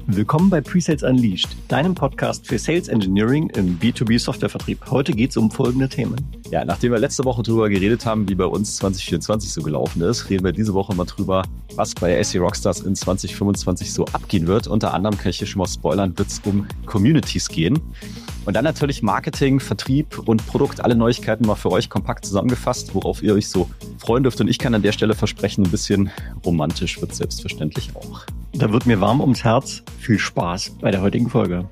Willkommen bei Presales Unleashed, deinem Podcast für Sales Engineering im B2B-Softwarevertrieb. Heute geht es um folgende Themen. Ja, nachdem wir letzte Woche darüber geredet haben, wie bei uns 2024 so gelaufen ist, reden wir diese Woche mal drüber, was bei SE Rockstars in 2025 so abgehen wird. Unter anderem kann ich hier schon mal spoilern, wird es um Communities gehen. Und dann natürlich Marketing, Vertrieb und Produkt, alle Neuigkeiten mal für euch kompakt zusammengefasst, worauf ihr euch so freuen dürft. Und ich kann an der Stelle versprechen, ein bisschen romantisch wird es selbstverständlich auch. Da wird mir warm ums Herz. Viel Spaß bei der heutigen Folge.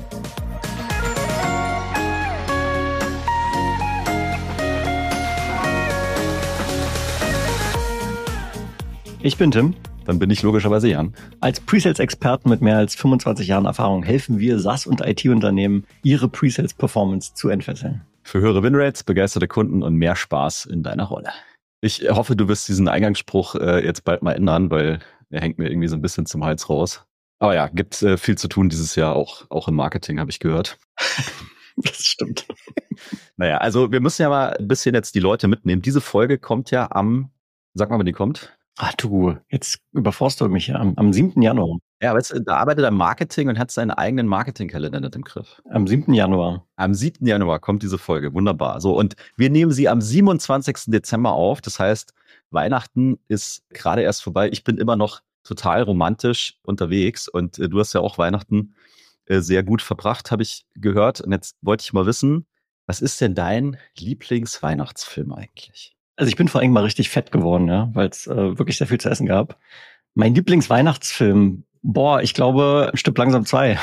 Ich bin Tim. Dann bin ich logischerweise Jan. Als Presales-Experten mit mehr als 25 Jahren Erfahrung helfen wir SaaS- und IT-Unternehmen, ihre Presales-Performance zu entfesseln. Für höhere Winrates, begeisterte Kunden und mehr Spaß in deiner Rolle. Ich hoffe, du wirst diesen Eingangsspruch jetzt bald mal ändern, weil er hängt mir irgendwie so ein bisschen zum Hals raus. Aber ja, gibt viel zu tun dieses Jahr, auch im Marketing, habe ich gehört. Das stimmt. Naja, also wir müssen ja mal ein bisschen jetzt die Leute mitnehmen. Diese Folge kommt ja sag mal, wann die kommt. Ach du, jetzt überforst du mich ja am 7. Januar. Ja, aber jetzt, da arbeitet er im Marketing und hat seinen eigenen Marketingkalender nicht im Griff. Am 7. Januar. Am 7. Januar kommt diese Folge, wunderbar. So, und wir nehmen sie am 27. Dezember auf. Das heißt, Weihnachten ist gerade erst vorbei. Ich bin immer noch total romantisch unterwegs und du hast ja auch Weihnachten sehr gut verbracht, habe ich gehört. Und jetzt wollte ich mal wissen, was ist denn dein Lieblingsweihnachtsfilm eigentlich? Also ich bin vor allem mal richtig fett geworden, ja, weil es wirklich sehr viel zu essen gab. Mein Lieblingsweihnachtsfilm, ich glaube, Stirb langsam 2.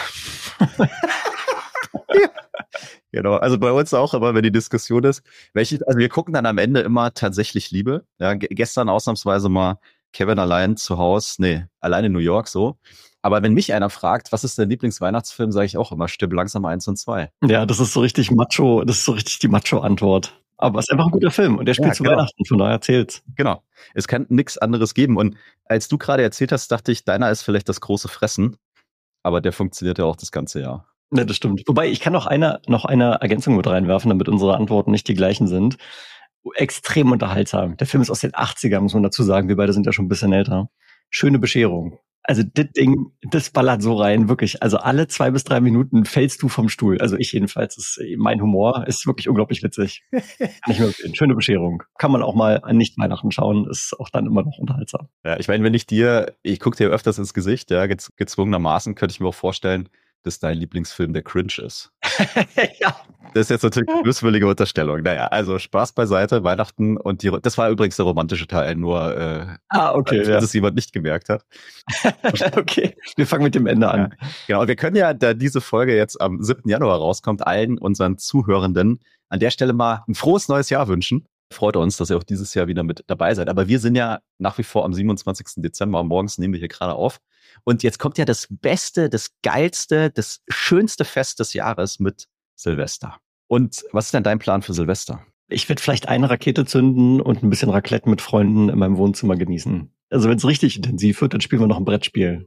Genau, also bei uns auch, aber wenn die Diskussion ist, also wir gucken dann am Ende immer tatsächlich Liebe. Ja, gestern ausnahmsweise mal Kevin allein zu Hause, allein in New York so. Aber wenn mich einer fragt, was ist dein Lieblingsweihnachtsfilm, sage ich auch immer Stirb langsam 1 und 2. Ja, das ist so richtig Macho, das ist so richtig die Macho-Antwort. Aber es ist einfach ein guter Film und der spielt zu Weihnachten, von daher zählt's. Genau, es kann nichts anderes geben. Und als du gerade erzählt hast, dachte ich, deiner ist vielleicht das große Fressen. Aber der funktioniert ja auch das ganze Jahr. Ja, das stimmt. Wobei, ich kann noch eine Ergänzung mit reinwerfen, damit unsere Antworten nicht die gleichen sind. Extrem unterhaltsam. Der Film ist aus den 80ern, muss man dazu sagen. Wir beide sind ja schon ein bisschen älter. Schöne Bescherung. Also das Ding, das ballert so rein, wirklich. Also alle 2 bis 3 Minuten fällst du vom Stuhl. Also ich jedenfalls, mein Humor ist wirklich unglaublich witzig. Kann ich nur empfehlen. Schöne Bescherung. Kann man auch mal an Nicht-Weihnachten schauen, ist auch dann immer noch unterhaltsam. Ja, ich meine, ich gucke dir öfters ins Gesicht, ja, gezwungenermaßen könnte ich mir auch vorstellen, dass dein Lieblingsfilm der Cringe ist. Ja. Das ist jetzt natürlich eine böswillige Unterstellung. Naja, also Spaß beiseite, Weihnachten und das war übrigens der romantische Teil, nur okay, dass es jemand nicht gemerkt hat. Okay, wir fangen mit dem Ende an. Ja, genau, und wir können ja, da diese Folge jetzt am 7. Januar rauskommt, allen unseren Zuhörenden an der Stelle mal ein frohes neues Jahr wünschen. Freut uns, dass ihr auch dieses Jahr wieder mit dabei seid. Aber wir sind ja nach wie vor am 27. Dezember, morgens nehmen wir hier gerade auf. Und jetzt kommt ja das Beste, das Geilste, das schönste Fest des Jahres mit Silvester. Und was ist denn dein Plan für Silvester? Ich werde vielleicht eine Rakete zünden und ein bisschen Raclette mit Freunden in meinem Wohnzimmer genießen. Also wenn es richtig intensiv wird, dann spielen wir noch ein Brettspiel.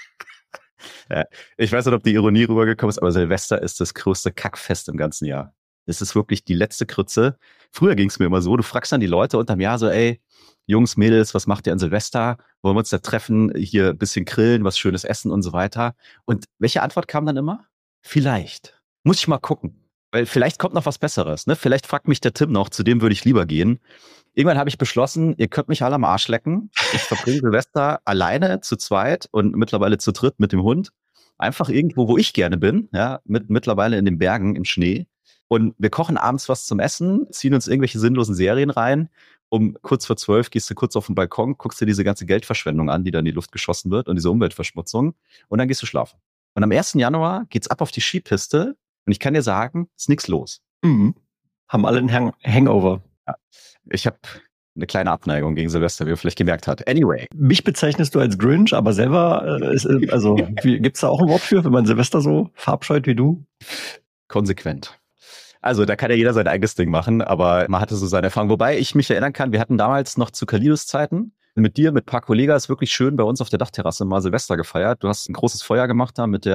Ja, ich weiß nicht, ob die Ironie rübergekommen ist, aber Silvester ist das größte Kackfest im ganzen Jahr. Das ist wirklich die letzte Krütze. Früher ging es mir immer so, du fragst dann die Leute unterm Jahr so, ey, Jungs, Mädels, was macht ihr an Silvester? Wollen wir uns da treffen, hier ein bisschen grillen, was Schönes essen und so weiter? Und welche Antwort kam dann immer? Vielleicht. Muss ich mal gucken. Weil vielleicht kommt noch was Besseres. Ne? Vielleicht fragt mich der Tim noch, zu dem würde ich lieber gehen. Irgendwann habe ich beschlossen, ihr könnt mich alle am Arsch lecken. Ich verbringe Silvester alleine, zu zweit und mittlerweile zu dritt mit dem Hund. Einfach irgendwo, wo ich gerne bin, ja, mittlerweile in den Bergen, im Schnee. Und wir kochen abends was zum Essen, ziehen uns irgendwelche sinnlosen Serien rein. Um kurz vor 12 gehst du kurz auf den Balkon, guckst dir diese ganze Geldverschwendung an, die da in die Luft geschossen wird und diese Umweltverschmutzung. Und dann gehst du schlafen. Und am 1. Januar geht's ab auf die Skipiste. Und ich kann dir sagen, ist nichts los. Mhm. Haben alle einen Hangover. Ja. Ich habe eine kleine Abneigung gegen Silvester, wie ihr vielleicht gemerkt habt. Anyway. Mich bezeichnest du als Grinch, aber selber, gibt's da auch ein Wort für, wenn man Silvester so verabscheut wie du? Konsequent. Also da kann ja jeder sein eigenes Ding machen, aber man hatte so seine Erfahrung. Wobei ich mich erinnern kann, wir hatten damals noch zu Kalidos Zeiten mit dir, mit ein paar Kollegen, ist wirklich schön bei uns auf der Dachterrasse mal Silvester gefeiert. Du hast ein großes Feuer gemacht da mit der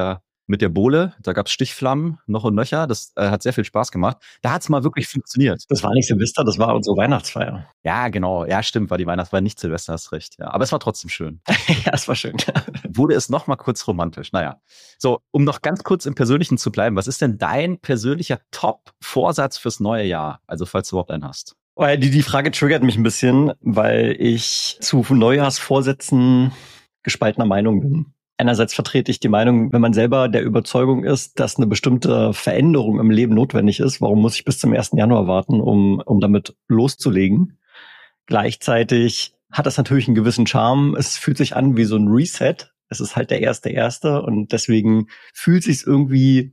mit der Bohle. Da gab's Stichflammen noch und nöcher. Das hat sehr viel Spaß gemacht. Da hat's mal wirklich funktioniert. Das war nicht Silvester, das war unsere Weihnachtsfeier. Ja, genau. Ja, stimmt, war die Weihnachtsfeier, nicht Silvester, hast recht. Ja, aber es war trotzdem schön. Ja, es war schön. Wurde es noch mal kurz romantisch. Naja. So, um noch ganz kurz im Persönlichen zu bleiben, was ist denn dein persönlicher Top-Vorsatz fürs neue Jahr? Also, falls du überhaupt einen hast. Weil die Frage triggert mich ein bisschen, weil ich zu Neujahrsvorsätzen gespaltener Meinung bin. Einerseits vertrete ich die Meinung, wenn man selber der Überzeugung ist, dass eine bestimmte Veränderung im Leben notwendig ist, warum muss ich bis zum 1. Januar warten, um damit loszulegen? Gleichzeitig hat das natürlich einen gewissen Charme. Es fühlt sich an wie so ein Reset. Es ist halt der 1.1. und deswegen fühlt sich irgendwie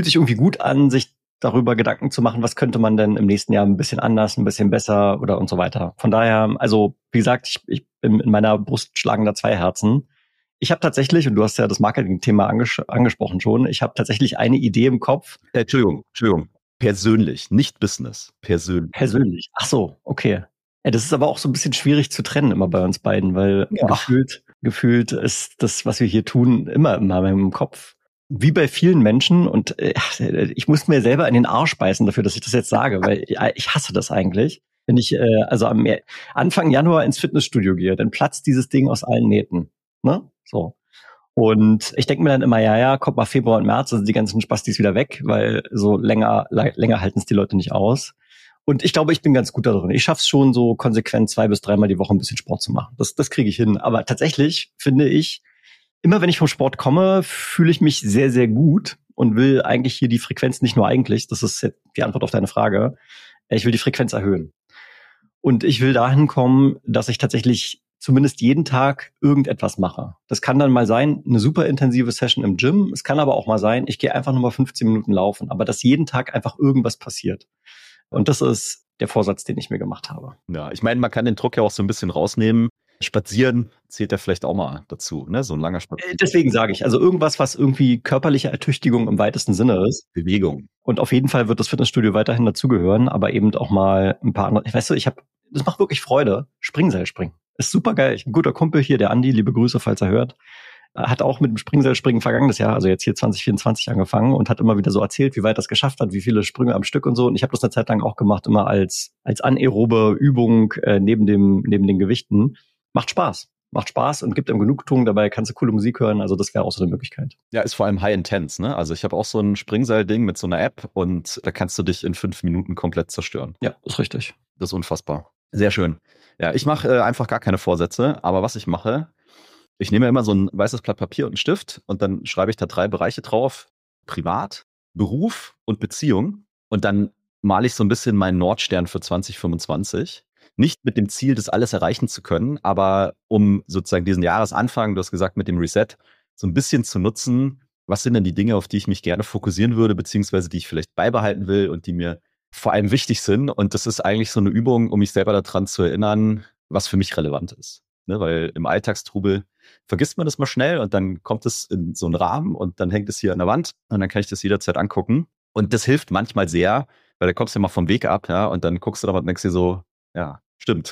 gut an, sich darüber Gedanken zu machen, was könnte man denn im nächsten Jahr ein bisschen anders, ein bisschen besser oder und so weiter. Von daher, also wie gesagt, ich bin in meiner Brust schlagen da 2 Herzen. Ich habe tatsächlich, und du hast ja das Marketing-Thema angesprochen schon, ich habe tatsächlich eine Idee im Kopf. Entschuldigung. Persönlich, nicht Business. Persönlich. Persönlich. Ach so, okay. Ja, das ist aber auch so ein bisschen schwierig zu trennen immer bei uns beiden, weil gefühlt ist das, was wir hier tun, immer in meinem Kopf. Wie bei vielen Menschen, und ich muss mir selber in den Arsch beißen dafür, dass ich das jetzt sage, weil ich hasse das eigentlich. Wenn ich also am Anfang Januar ins Fitnessstudio gehe, dann platzt dieses Ding aus allen Nähten. Ne? So. Und ich denke mir dann immer, ja, kommt mal Februar und März, also die ganzen Spastis wieder weg, weil so länger halten es die Leute nicht aus. Und ich glaube, ich bin ganz gut da drin. Ich schaffe es schon so konsequent 2 bis 3 Mal die Woche ein bisschen Sport zu machen. Das kriege ich hin. Aber tatsächlich finde ich, immer wenn ich vom Sport komme, fühle ich mich sehr, sehr gut und will eigentlich hier die Frequenz, nicht nur eigentlich, das ist die Antwort auf deine Frage, ich will die Frequenz erhöhen. Und ich will dahin kommen, dass ich tatsächlich zumindest jeden Tag irgendetwas mache. Das kann dann mal sein, eine super intensive Session im Gym. Es kann aber auch mal sein, ich gehe einfach nur mal 15 Minuten laufen. Aber dass jeden Tag einfach irgendwas passiert. Und das ist der Vorsatz, den ich mir gemacht habe. Ja, ich meine, man kann den Druck ja auch so ein bisschen rausnehmen. Spazieren zählt ja vielleicht auch mal dazu, ne? So ein langer Spaziergang. Deswegen sage ich, also irgendwas, was irgendwie körperliche Ertüchtigung im weitesten Sinne ist. Bewegung. Und auf jeden Fall wird das Fitnessstudio weiterhin dazugehören, aber eben auch mal ein paar andere. Weißt du, das macht wirklich Freude. Springseilspringen. Ist super geil. Ein guter Kumpel hier, der Andi, liebe Grüße, falls er hört, hat auch mit dem Springseilspringen vergangenes Jahr, also jetzt hier 2024 angefangen und hat immer wieder so erzählt, wie weit das geschafft hat, wie viele Sprünge am Stück und so. Und ich habe das eine Zeit lang auch gemacht, immer als anaerobe Übung neben den Gewichten. Macht Spaß und gibt einem Genugtuung, dabei kannst du coole Musik hören, also das wäre auch so eine Möglichkeit. Ja, ist vor allem high intense, ne? Also ich habe auch so ein Springseil-Ding mit so einer App und da kannst du dich in 5 Minuten komplett zerstören. Ja, ist richtig. Das ist unfassbar. Sehr schön. Ja, ich mache einfach gar keine Vorsätze, aber was ich mache, ich nehme immer so ein weißes Blatt Papier und einen Stift und dann schreibe ich da 3 Bereiche drauf. Privat, Beruf und Beziehung. Und dann male ich so ein bisschen meinen Nordstern für 2025. Nicht mit dem Ziel, das alles erreichen zu können, aber um sozusagen diesen Jahresanfang, du hast gesagt, mit dem Reset, so ein bisschen zu nutzen, was sind denn die Dinge, auf die ich mich gerne fokussieren würde, beziehungsweise die ich vielleicht beibehalten will und die mir vor allem wichtig sind. Und das ist eigentlich so eine Übung, um mich selber daran zu erinnern, was für mich relevant ist. Ne, weil im Alltagstrubel vergisst man das mal schnell und dann kommt es in so einen Rahmen und dann hängt es hier an der Wand und dann kann ich das jederzeit angucken. Und das hilft manchmal sehr, weil da kommst du ja mal vom Weg ab, ja, und dann guckst du da mal und denkst dir so, ja, stimmt,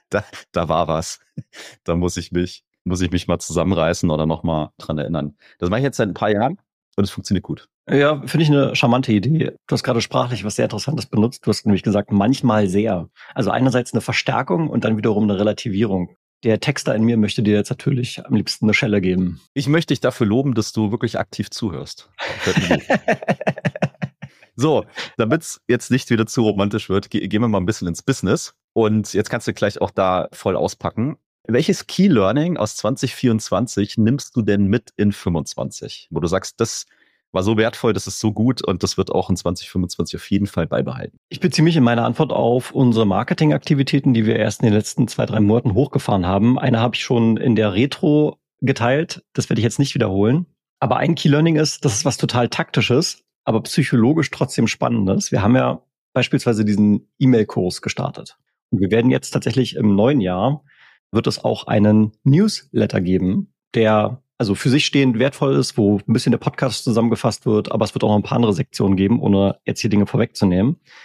da war was. Da muss ich mich mal zusammenreißen oder noch mal dran erinnern. Das mache ich jetzt seit ein paar Jahren und es funktioniert gut. Ja, finde ich eine charmante Idee. Du hast gerade sprachlich was sehr Interessantes benutzt. Du hast nämlich gesagt, manchmal sehr. Also einerseits eine Verstärkung und dann wiederum eine Relativierung. Der Texter in mir möchte dir jetzt natürlich am liebsten eine Schelle geben. Ich möchte dich dafür loben, dass du wirklich aktiv zuhörst. So, damit es jetzt nicht wieder zu romantisch wird, gehen wir mal ein bisschen ins Business. Und jetzt kannst du gleich auch da voll auspacken. Welches Key Learning aus 2024 nimmst du denn mit in 25? Wo du sagst, das war so wertvoll, das ist so gut und das wird auch in 2025 auf jeden Fall beibehalten. Ich beziehe mich in meiner Antwort auf unsere Marketingaktivitäten, die wir erst in den letzten 2-3 Monaten hochgefahren haben. Eine habe ich schon in der Retro geteilt, das werde ich jetzt nicht wiederholen. Aber ein Key Learning ist, das ist was total Taktisches, aber psychologisch trotzdem Spannendes. Wir haben ja beispielsweise diesen E-Mail-Kurs gestartet. Und wir werden jetzt tatsächlich im neuen Jahr, wird es auch einen Newsletter geben, der also für sich stehend wertvoll ist, wo ein bisschen der Podcast zusammengefasst wird, aber es wird auch noch ein paar andere Sektionen geben, ohne jetzt hier Dinge vorwegzunehmen.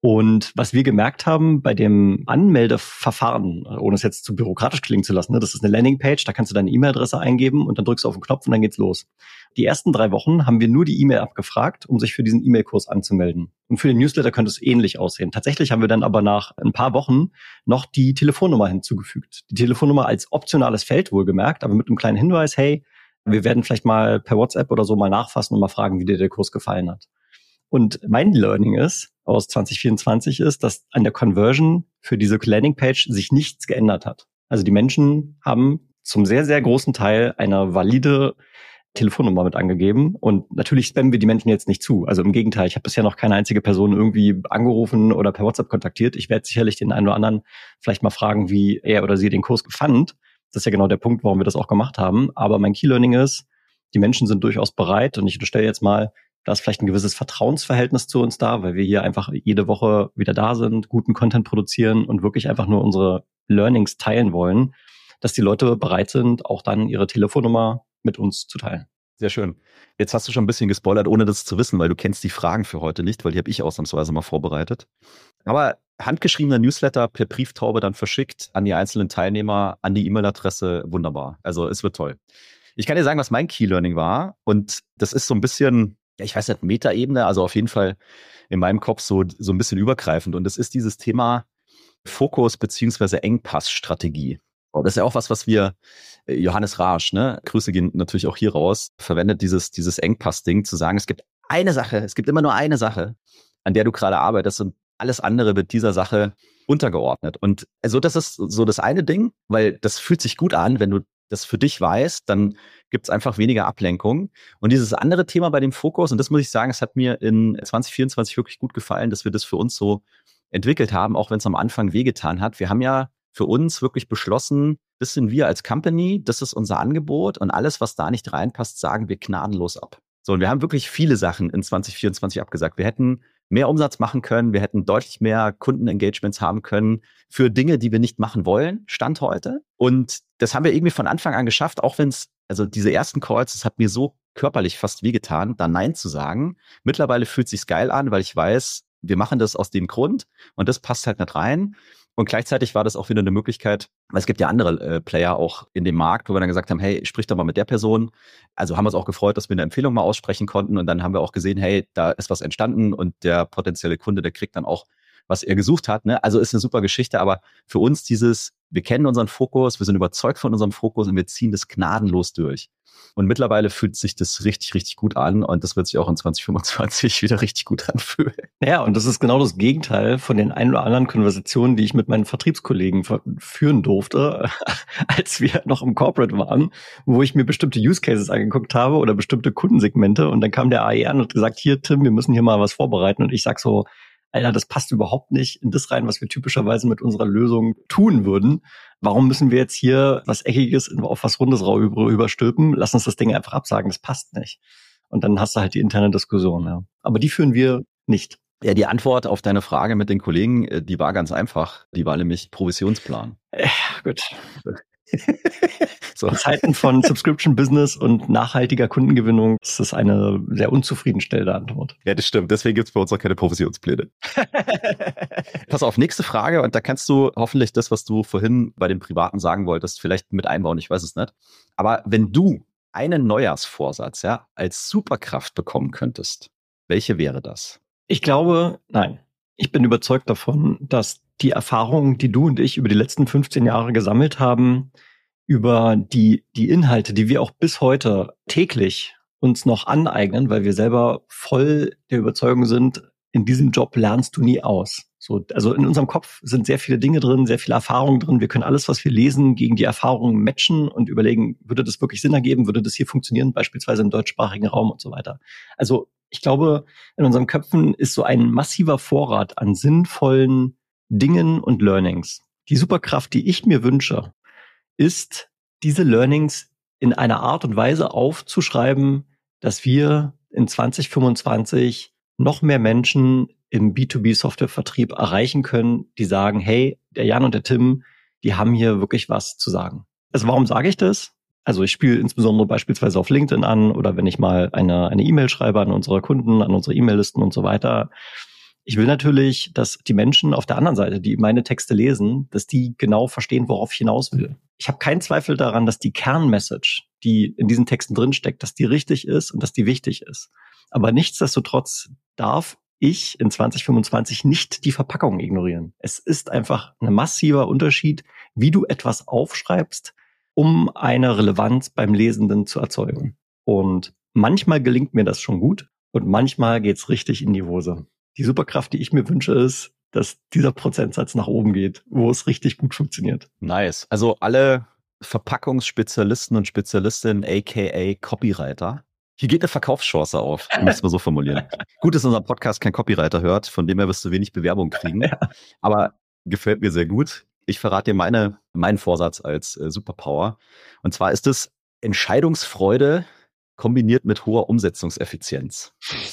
Und was wir gemerkt haben bei dem Anmeldeverfahren, ohne es jetzt zu bürokratisch klingen zu lassen, ne, das ist eine Landingpage, da kannst du deine E-Mail-Adresse eingeben und dann drückst du auf den Knopf und dann geht's los. Die ersten 3 Wochen haben wir nur die E-Mail abgefragt, um sich für diesen E-Mail-Kurs anzumelden. Und für den Newsletter könnte es ähnlich aussehen. Tatsächlich haben wir dann aber nach ein paar Wochen noch die Telefonnummer hinzugefügt. Die Telefonnummer als optionales Feld wohlgemerkt, aber mit einem kleinen Hinweis, hey, wir werden vielleicht mal per WhatsApp oder so mal nachfassen und mal fragen, wie dir der Kurs gefallen hat. Und mein Learning aus 2024 ist, dass an der Conversion für diese Landingpage sich nichts geändert hat. Also die Menschen haben zum sehr, sehr großen Teil eine valide Telefonnummer mit angegeben. Und natürlich spammen wir die Menschen jetzt nicht zu. Also im Gegenteil, ich habe bisher noch keine einzige Person irgendwie angerufen oder per WhatsApp kontaktiert. Ich werde sicherlich den einen oder anderen vielleicht mal fragen, wie er oder sie den Kurs fand. Das ist ja genau der Punkt, warum wir das auch gemacht haben. Aber mein Key-Learning ist, die Menschen sind durchaus bereit. Und ich unterstelle jetzt mal, da ist vielleicht ein gewisses Vertrauensverhältnis zu uns da, weil wir hier einfach jede Woche wieder da sind, guten Content produzieren und wirklich einfach nur unsere Learnings teilen wollen, dass die Leute bereit sind, auch dann ihre Telefonnummer mit uns zu teilen. Sehr schön. Jetzt hast du schon ein bisschen gespoilert, ohne das zu wissen, weil du kennst die Fragen für heute nicht, weil die habe ich ausnahmsweise mal vorbereitet. Aber handgeschriebener Newsletter per Brieftaube dann verschickt an die einzelnen Teilnehmer, an die E-Mail-Adresse, wunderbar. Also es wird toll. Ich kann dir sagen, was mein Key-Learning war und das ist so ein bisschen, ja, ich weiß nicht, Metaebene, also auf jeden Fall in meinem Kopf so ein bisschen übergreifend und das ist dieses Thema Fokus beziehungsweise Engpassstrategie. Das ist ja auch was wir, Johannes Rasch, ne, Grüße gehen natürlich auch hier raus, verwendet dieses Engpass-Ding, zu sagen, es gibt immer nur eine Sache, an der du gerade arbeitest und alles andere wird dieser Sache untergeordnet. Und also das ist so das eine Ding, weil das fühlt sich gut an, wenn du das für dich weißt, dann gibt es einfach weniger Ablenkung. Und dieses andere Thema bei dem Fokus, und das muss ich sagen, es hat mir in 2024 wirklich gut gefallen, dass wir das für uns so entwickelt haben, auch wenn es am Anfang wehgetan hat. Wir haben ja für uns wirklich beschlossen, das sind wir als Company, das ist unser Angebot und alles, was da nicht reinpasst, sagen wir gnadenlos ab. So, und wir haben wirklich viele Sachen in 2024 abgesagt. Wir hätten mehr Umsatz machen können, wir hätten deutlich mehr Kundenengagements haben können für Dinge, die wir nicht machen wollen, Stand heute. Und das haben wir irgendwie von Anfang an geschafft, auch wenn es, also diese ersten Calls, das hat mir so körperlich fast wehgetan, da Nein zu sagen. Mittlerweile fühlt es sich geil an, weil ich weiß, wir machen das aus dem Grund und das passt halt nicht rein. Und gleichzeitig war das auch wieder eine Möglichkeit, weil es gibt ja andere Player auch in dem Markt, wo wir dann gesagt haben, hey, sprich doch mal mit der Person. Also haben wir uns auch gefreut, dass wir eine Empfehlung mal aussprechen konnten und dann haben wir auch gesehen, hey, da ist was entstanden und der potenzielle Kunde, der kriegt dann auch, was er gesucht hat. Ne? Also ist eine super Geschichte, aber für uns wir kennen unseren Fokus, wir sind überzeugt von unserem Fokus und wir ziehen das gnadenlos durch. Und mittlerweile fühlt sich das richtig, richtig gut an und das wird sich auch in 2025 wieder richtig gut anfühlen. Ja, und das ist genau das Gegenteil von den ein oder anderen Konversationen, die ich mit meinen Vertriebskollegen führen durfte, als wir noch im Corporate waren, wo ich mir bestimmte Use Cases angeguckt habe oder bestimmte Kundensegmente und dann kam der AE an und hat gesagt, hier Tim, wir müssen hier mal was vorbereiten und ich sag so, Alter, das passt überhaupt nicht in das rein, was wir typischerweise mit unserer Lösung tun würden. Warum müssen wir jetzt hier was Eckiges auf was Rundes überstülpen? Lass uns das Ding einfach absagen, das passt nicht. Und dann hast du halt die interne Diskussion, ja. Aber die führen wir nicht. Ja, die Antwort auf deine Frage mit den Kollegen, die war ganz einfach. Die war nämlich Provisionsplan. Gut. So. In Zeiten von Subscription Business und nachhaltiger Kundengewinnung ist das eine sehr unzufriedenstellende Antwort. Ja, das stimmt. Deswegen gibt es bei uns auch keine Provisionspläne. Pass auf, nächste Frage. Und da kannst du hoffentlich das, was du vorhin bei den Privaten sagen wolltest, vielleicht mit einbauen. Ich weiß es nicht. Aber wenn du einen Neujahrsvorsatz, ja, als Superkraft bekommen könntest, welche wäre das? Ich glaube, nein. Ich bin überzeugt davon, dass die Erfahrungen, die du und ich über die letzten 15 Jahre gesammelt haben, über die Inhalte, die wir auch bis heute täglich uns noch aneignen, weil wir selber voll der Überzeugung sind, in diesem Job lernst du nie aus. So, also in unserem Kopf sind sehr viele Dinge drin, sehr viele Erfahrungen drin. Wir können alles, was wir lesen, gegen die Erfahrungen matchen und überlegen, würde das wirklich Sinn ergeben? Würde das hier funktionieren? Beispielsweise im deutschsprachigen Raum und so weiter. Also ich glaube, in unseren Köpfen ist so ein massiver Vorrat an sinnvollen Dingen und Learnings. Die Superkraft, die ich mir wünsche, ist, diese Learnings in einer Art und Weise aufzuschreiben, dass wir in 2025 noch mehr Menschen im B2B-Softwarevertrieb erreichen können, die sagen, hey, der Jan und der Tim, die haben hier wirklich was zu sagen. Also warum sage ich das? Also ich spiele insbesondere beispielsweise auf LinkedIn an oder wenn ich mal eine E-Mail schreibe an unsere Kunden, an unsere E-Mail-Listen und so weiter. Ich will natürlich, dass die Menschen auf der anderen Seite, die meine Texte lesen, dass die genau verstehen, worauf ich hinaus will. Ich habe keinen Zweifel daran, dass die Kernmessage, die in diesen Texten drinsteckt, dass die richtig ist und dass die wichtig ist. Aber nichtsdestotrotz darf ich in 2025 nicht die Verpackung ignorieren. Es ist einfach ein massiver Unterschied, wie du etwas aufschreibst, um eine Relevanz beim Lesenden zu erzeugen. Und manchmal gelingt mir das schon gut und manchmal geht's richtig in die Hose. Die Superkraft, die ich mir wünsche, ist, dass dieser Prozentsatz nach oben geht, wo es richtig gut funktioniert. Nice. Also alle Verpackungsspezialisten und Spezialistinnen, aka Copywriter. Hier geht eine Verkaufschance auf, um es mal so formulieren. Gut, dass unser Podcast kein Copywriter hört, von dem her wirst du wenig Bewerbung kriegen. Ja. Aber gefällt mir sehr gut. Ich verrate dir meinen Vorsatz als Superpower. Und zwar ist es Entscheidungsfreude kombiniert mit hoher Umsetzungseffizienz.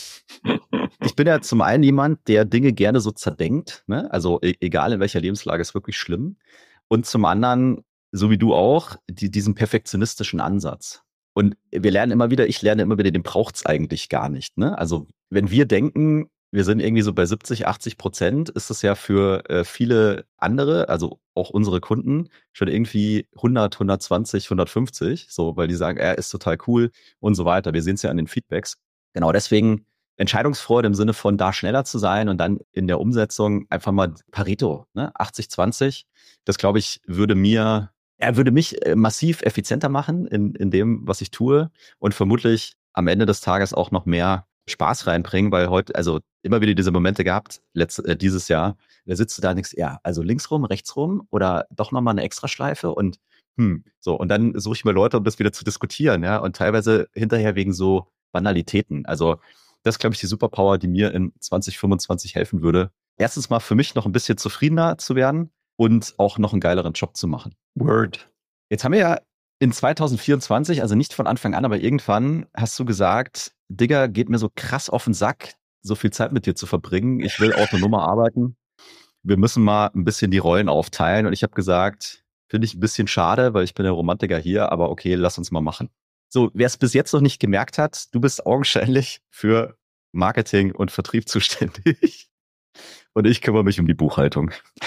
Ich bin ja zum einen jemand, der Dinge gerne so zerdenkt, ne? Also egal in welcher Lebenslage, ist wirklich schlimm. Und zum anderen, so wie du auch, diesen perfektionistischen Ansatz. Und ich lerne immer wieder, den braucht's eigentlich gar nicht. Ne? Also wenn wir denken, wir sind irgendwie so bei 70-80%, ist es ja für viele andere, also auch unsere Kunden, schon irgendwie 100, 120, 150, so, weil die sagen, er ist total cool und so weiter. Wir sehen es ja an den Feedbacks. Genau Deswegen Entscheidungsfreude im Sinne von da schneller zu sein und dann in der Umsetzung einfach mal Pareto, ne? 80-20. Das, glaube ich, würde mich massiv effizienter machen in dem, was ich tue und vermutlich am Ende des Tages auch noch mehr Spaß reinbringen, weil heute, also immer wieder diese Momente gehabt, dieses Jahr, da sitzt du da und denkst, ja, also links rum, rechts rum oder doch nochmal eine Extraschleife und so. Und dann suche ich mir Leute, um das wieder zu diskutieren, ja, und teilweise hinterher wegen so Banalitäten. Also das ist, glaube ich, die Superpower, die mir in 2025 helfen würde. Erstens mal für mich noch ein bisschen zufriedener zu werden und auch noch einen geileren Job zu machen. Word. Jetzt haben wir ja in 2024, also nicht von Anfang an, aber irgendwann hast du gesagt, Digga, geht mir so krass auf den Sack, so viel Zeit mit dir zu verbringen. Ich will autonomer arbeiten. Wir müssen mal ein bisschen die Rollen aufteilen. Und ich habe gesagt, finde ich ein bisschen schade, weil ich bin der Romantiker hier, aber okay, lass uns mal machen. So, wer es bis jetzt noch nicht gemerkt hat, du bist augenscheinlich für Marketing und Vertrieb zuständig. Und ich kümmere mich um die Buchhaltung.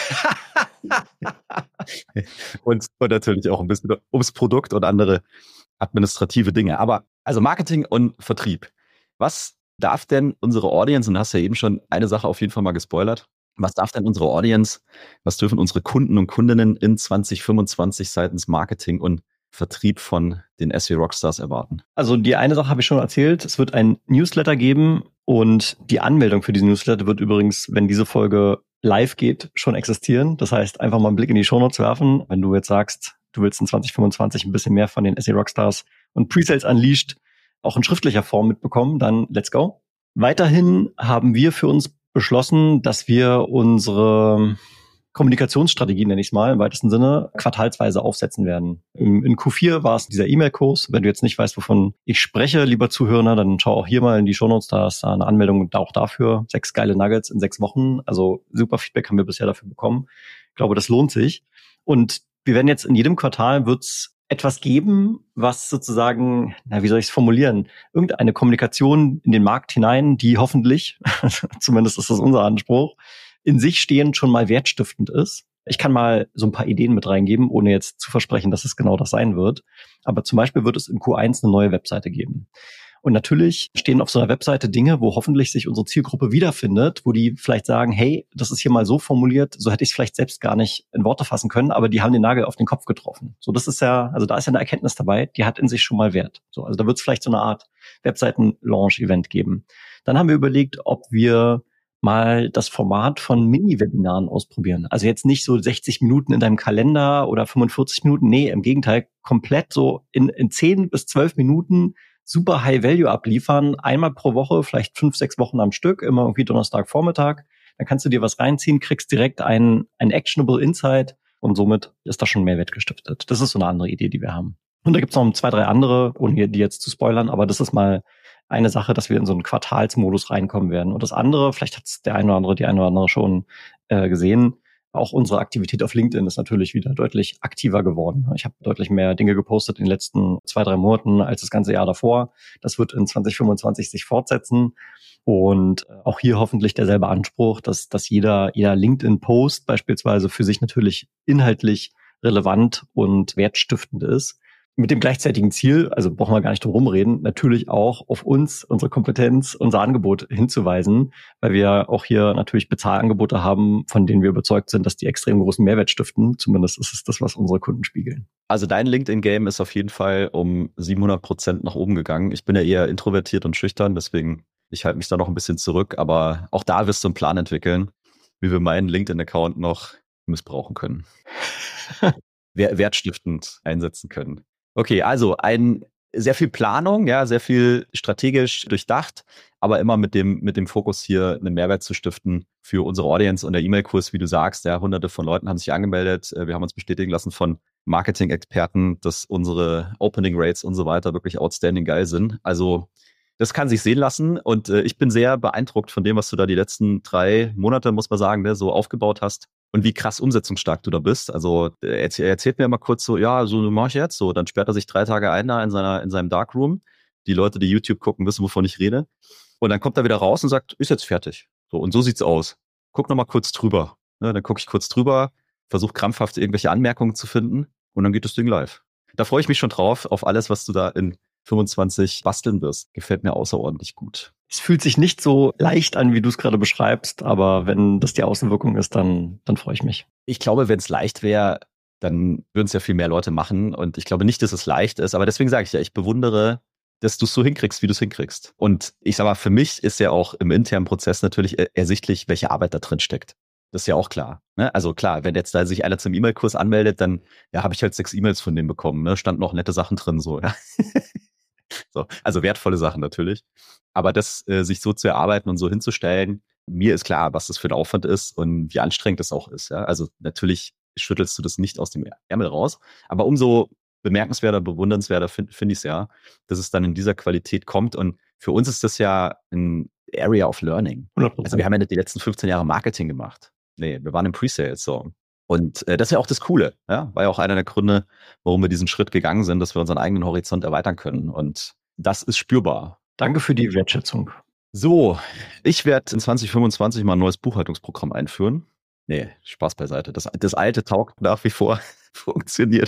und natürlich auch ein bisschen ums Produkt und andere administrative Dinge. Aber also Marketing und Vertrieb. Was darf denn unsere Audience, und du hast ja eben schon eine Sache auf jeden Fall mal gespoilert, was darf denn unsere Audience, was dürfen unsere Kunden und Kundinnen in 2025 seitens Marketing und Vertrieb von den SEO Rockstars erwarten? Also die eine Sache habe ich schon erzählt. Es wird ein Newsletter geben und die Anmeldung für diesen Newsletter wird übrigens, wenn diese Folge live geht, schon existieren. Das heißt, einfach mal einen Blick in die Shownotes werfen. Wenn du jetzt sagst, du willst in 2025 ein bisschen mehr von den SEO Rockstars und Presales Unleashed auch in schriftlicher Form mitbekommen, dann let's go. Weiterhin haben wir für uns beschlossen, dass wir unsere Kommunikationsstrategie, nenne ich es mal, im weitesten Sinne, quartalsweise aufsetzen werden. In Q4 war es dieser E-Mail-Kurs. Wenn du jetzt nicht weißt, wovon ich spreche, lieber Zuhörer, dann schau auch hier mal in die Shownotes, da ist da eine Anmeldung auch dafür. 6 geile Nuggets in 6 Wochen. Also super Feedback haben wir bisher dafür bekommen. Ich glaube, das lohnt sich. Und wir werden jetzt in jedem Quartal wird's etwas geben, was sozusagen, wie soll ich es formulieren, irgendeine Kommunikation in den Markt hinein, die hoffentlich, zumindest ist das unser Anspruch, in sich stehend schon mal wertstiftend ist. Ich kann mal so ein paar Ideen mit reingeben, ohne jetzt zu versprechen, dass es genau das sein wird. Aber zum Beispiel wird es in Q1 eine neue Webseite geben. Und natürlich stehen auf so einer Webseite Dinge, wo hoffentlich sich unsere Zielgruppe wiederfindet, wo die vielleicht sagen, hey, das ist hier mal so formuliert, so hätte ich es vielleicht selbst gar nicht in Worte fassen können, aber die haben den Nagel auf den Kopf getroffen. So, das ist ja, also da ist ja eine Erkenntnis dabei, die hat in sich schon mal Wert. So, also da wird es vielleicht so eine Art Webseiten-Launch-Event geben. Dann haben wir überlegt, ob wir mal das Format von Mini-Webinaren ausprobieren. Also jetzt nicht so 60 Minuten in deinem Kalender oder 45 Minuten. Nee, im Gegenteil, komplett so in 10 bis 12 Minuten super High Value abliefern. Einmal pro Woche, vielleicht 5, 6 Wochen am Stück, immer irgendwie Donnerstagvormittag. Dann kannst du dir was reinziehen, kriegst direkt ein actionable Insight und somit ist da schon Mehrwert gestiftet. Das ist so eine andere Idee, die wir haben. Und da gibt's noch 2, 3 andere, ohne die jetzt zu spoilern, aber das ist mal eine Sache, dass wir in so einen Quartalsmodus reinkommen werden. Und das andere, vielleicht hat's der eine oder andere, die eine oder andere schon gesehen, Auch unsere Aktivität auf LinkedIn ist natürlich wieder deutlich aktiver geworden. Ich habe deutlich mehr Dinge gepostet in den letzten 2-3 Monaten als das ganze Jahr davor. Das wird in 2025 sich fortsetzen. Und auch hier hoffentlich derselbe Anspruch, dass jeder LinkedIn-Post beispielsweise für sich natürlich inhaltlich relevant und wertstiftend ist. Mit dem gleichzeitigen Ziel, also brauchen wir gar nicht drum rumreden, natürlich auch auf uns, unsere Kompetenz, unser Angebot hinzuweisen, weil wir auch hier natürlich Bezahlangebote haben, von denen wir überzeugt sind, dass die extrem großen Mehrwert stiften. Zumindest ist es das, was unsere Kunden spiegeln. Also dein LinkedIn-Game ist auf jeden Fall um 700% nach oben gegangen. Ich bin ja eher introvertiert und schüchtern, deswegen ich halte mich da noch ein bisschen zurück, aber auch da wirst du einen Plan entwickeln, wie wir meinen LinkedIn-Account noch missbrauchen können. Wertstiftend einsetzen können. Okay, also sehr viel Planung, ja, sehr viel strategisch durchdacht, aber immer mit dem Fokus hier einen Mehrwert zu stiften für unsere Audience. Und der E-Mail-Kurs, wie du sagst, ja, hunderte von Leuten haben sich angemeldet. Wir haben uns bestätigen lassen von Marketing-Experten, dass unsere Opening Rates und so weiter wirklich outstanding geil sind. Also das kann sich sehen lassen und ich bin sehr beeindruckt von dem, was du da die letzten 3 Monate, muss man sagen, so aufgebaut hast und wie krass umsetzungsstark du da bist. Also er erzählt mir immer kurz so, ja, so mach ich jetzt so. Dann sperrt er sich 3 Tage ein da in seinem Darkroom. Die Leute, die YouTube gucken, wissen, wovon ich rede. Und dann kommt er wieder raus und sagt, ist jetzt fertig. So, und so sieht's aus. Guck noch mal kurz drüber. Ja, dann gucke ich kurz drüber, versuche krampfhaft irgendwelche Anmerkungen zu finden und dann geht das Ding live. Da freue ich mich schon drauf, auf alles, was du da in 25 basteln wirst. Gefällt mir außerordentlich gut. Es fühlt sich nicht so leicht an, wie du es gerade beschreibst, aber wenn das die Außenwirkung ist, dann freue ich mich. Ich glaube, wenn es leicht wäre, dann würden es ja viel mehr Leute machen und ich glaube nicht, dass es leicht ist, aber deswegen sage ich ja, ich bewundere, dass du es so hinkriegst, wie du es hinkriegst. Und ich sag mal, für mich ist ja auch im internen Prozess natürlich ersichtlich, welche Arbeit da drin steckt. Das ist ja auch klar. Ne? Also klar, wenn jetzt da sich einer zum E-Mail-Kurs anmeldet, dann ja, habe ich halt 6 E-Mails von dem bekommen. Ne? Stand noch nette Sachen drin, so, ja. So, also wertvolle Sachen natürlich. Aber das sich so zu erarbeiten und so hinzustellen, mir ist klar, was das für ein Aufwand ist und wie anstrengend das auch ist. Ja? Also natürlich schüttelst du das nicht aus dem Ärmel raus, aber umso bemerkenswerter, bewundernswerter finde ich es ja, dass es dann in dieser Qualität kommt. Und für uns ist das ja ein Area of Learning. 100%. Also wir haben ja nicht die letzten 15 Jahre Marketing gemacht. Nee, wir waren im Pre-Sales so. Und das ist ja auch das Coole. Ja? War ja auch einer der Gründe, warum wir diesen Schritt gegangen sind, dass wir unseren eigenen Horizont erweitern können. Und das ist spürbar. Danke für die Wertschätzung. So, ich werde in 2025 mal ein neues Buchhaltungsprogramm einführen. Nee, Spaß beiseite. Das alte taugt nach wie vor, funktioniert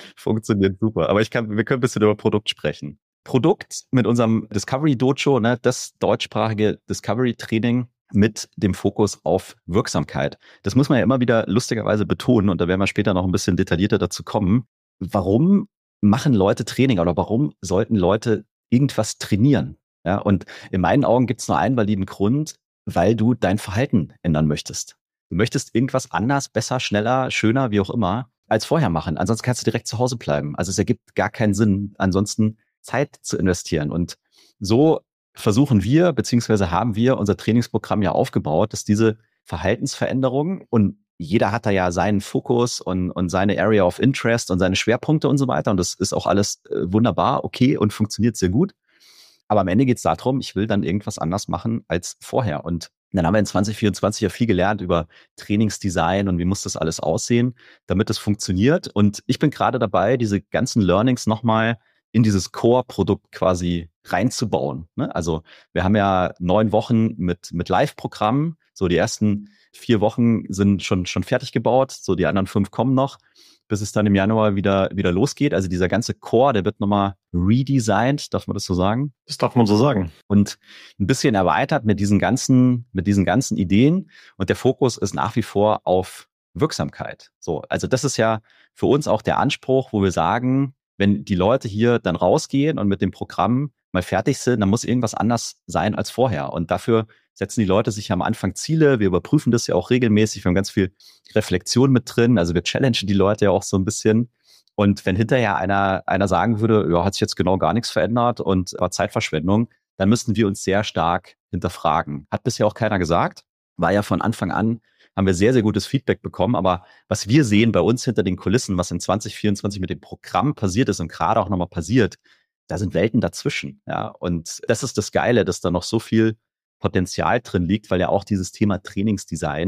super. Aber wir können ein bisschen über Produkt sprechen. Produkt mit unserem Discovery Dojo, ne, das deutschsprachige Discovery Training mit dem Fokus auf Wirksamkeit. Das muss man ja immer wieder lustigerweise betonen und da werden wir später noch ein bisschen detaillierter dazu kommen. Warum machen Leute Training oder warum sollten Leute irgendwas trainieren? Ja, und in meinen Augen gibt es nur einen validen Grund, weil du dein Verhalten ändern möchtest. Du möchtest irgendwas anders, besser, schneller, schöner, wie auch immer, als vorher machen. Ansonsten kannst du direkt zu Hause bleiben. Also es ergibt gar keinen Sinn, ansonsten Zeit zu investieren. Und so versuchen wir, beziehungsweise haben wir unser Trainingsprogramm ja aufgebaut, dass diese Verhaltensveränderungen und jeder hat da ja seinen Fokus und seine Area of Interest und seine Schwerpunkte und so weiter. Und das ist auch alles wunderbar, okay und funktioniert sehr gut. Aber am Ende geht es darum, ich will dann irgendwas anders machen als vorher. Und dann haben wir in 2024 ja viel gelernt über Trainingsdesign und wie muss das alles aussehen, damit es funktioniert. Und ich bin gerade dabei, diese ganzen Learnings nochmal in dieses Core-Produkt quasi reinzubauen. Ne? Also wir haben ja 9 Wochen mit Live-Programmen. So die ersten 4 Wochen sind schon fertig gebaut. So die anderen 5 kommen noch, bis es dann im Januar wieder losgeht. Also dieser ganze Core, der wird nochmal redesigned, darf man das so sagen? Das darf man so sagen. Und ein bisschen erweitert mit diesen ganzen Ideen. Und der Fokus ist nach wie vor auf Wirksamkeit. So, also das ist ja für uns auch der Anspruch, wo wir sagen, wenn die Leute hier dann rausgehen und mit dem Programm mal fertig sind, dann muss irgendwas anders sein als vorher. Und dafür setzen die Leute sich am Anfang Ziele. Wir überprüfen das ja auch regelmäßig. Wir haben ganz viel Reflexion mit drin. Also wir challengen die Leute ja auch so ein bisschen. Und wenn hinterher einer sagen würde, ja, hat sich jetzt genau gar nichts verändert und war Zeitverschwendung, dann müssten wir uns sehr stark hinterfragen. Hat bisher auch keiner gesagt. War ja von Anfang an, haben wir sehr, sehr gutes Feedback bekommen. Aber was wir sehen bei uns hinter den Kulissen, was in 2024 mit dem Programm passiert ist und gerade auch nochmal passiert, da sind Welten dazwischen. Ja, und das ist das Geile, dass da noch so viel Potenzial drin liegt, weil ja auch dieses Thema Trainingsdesign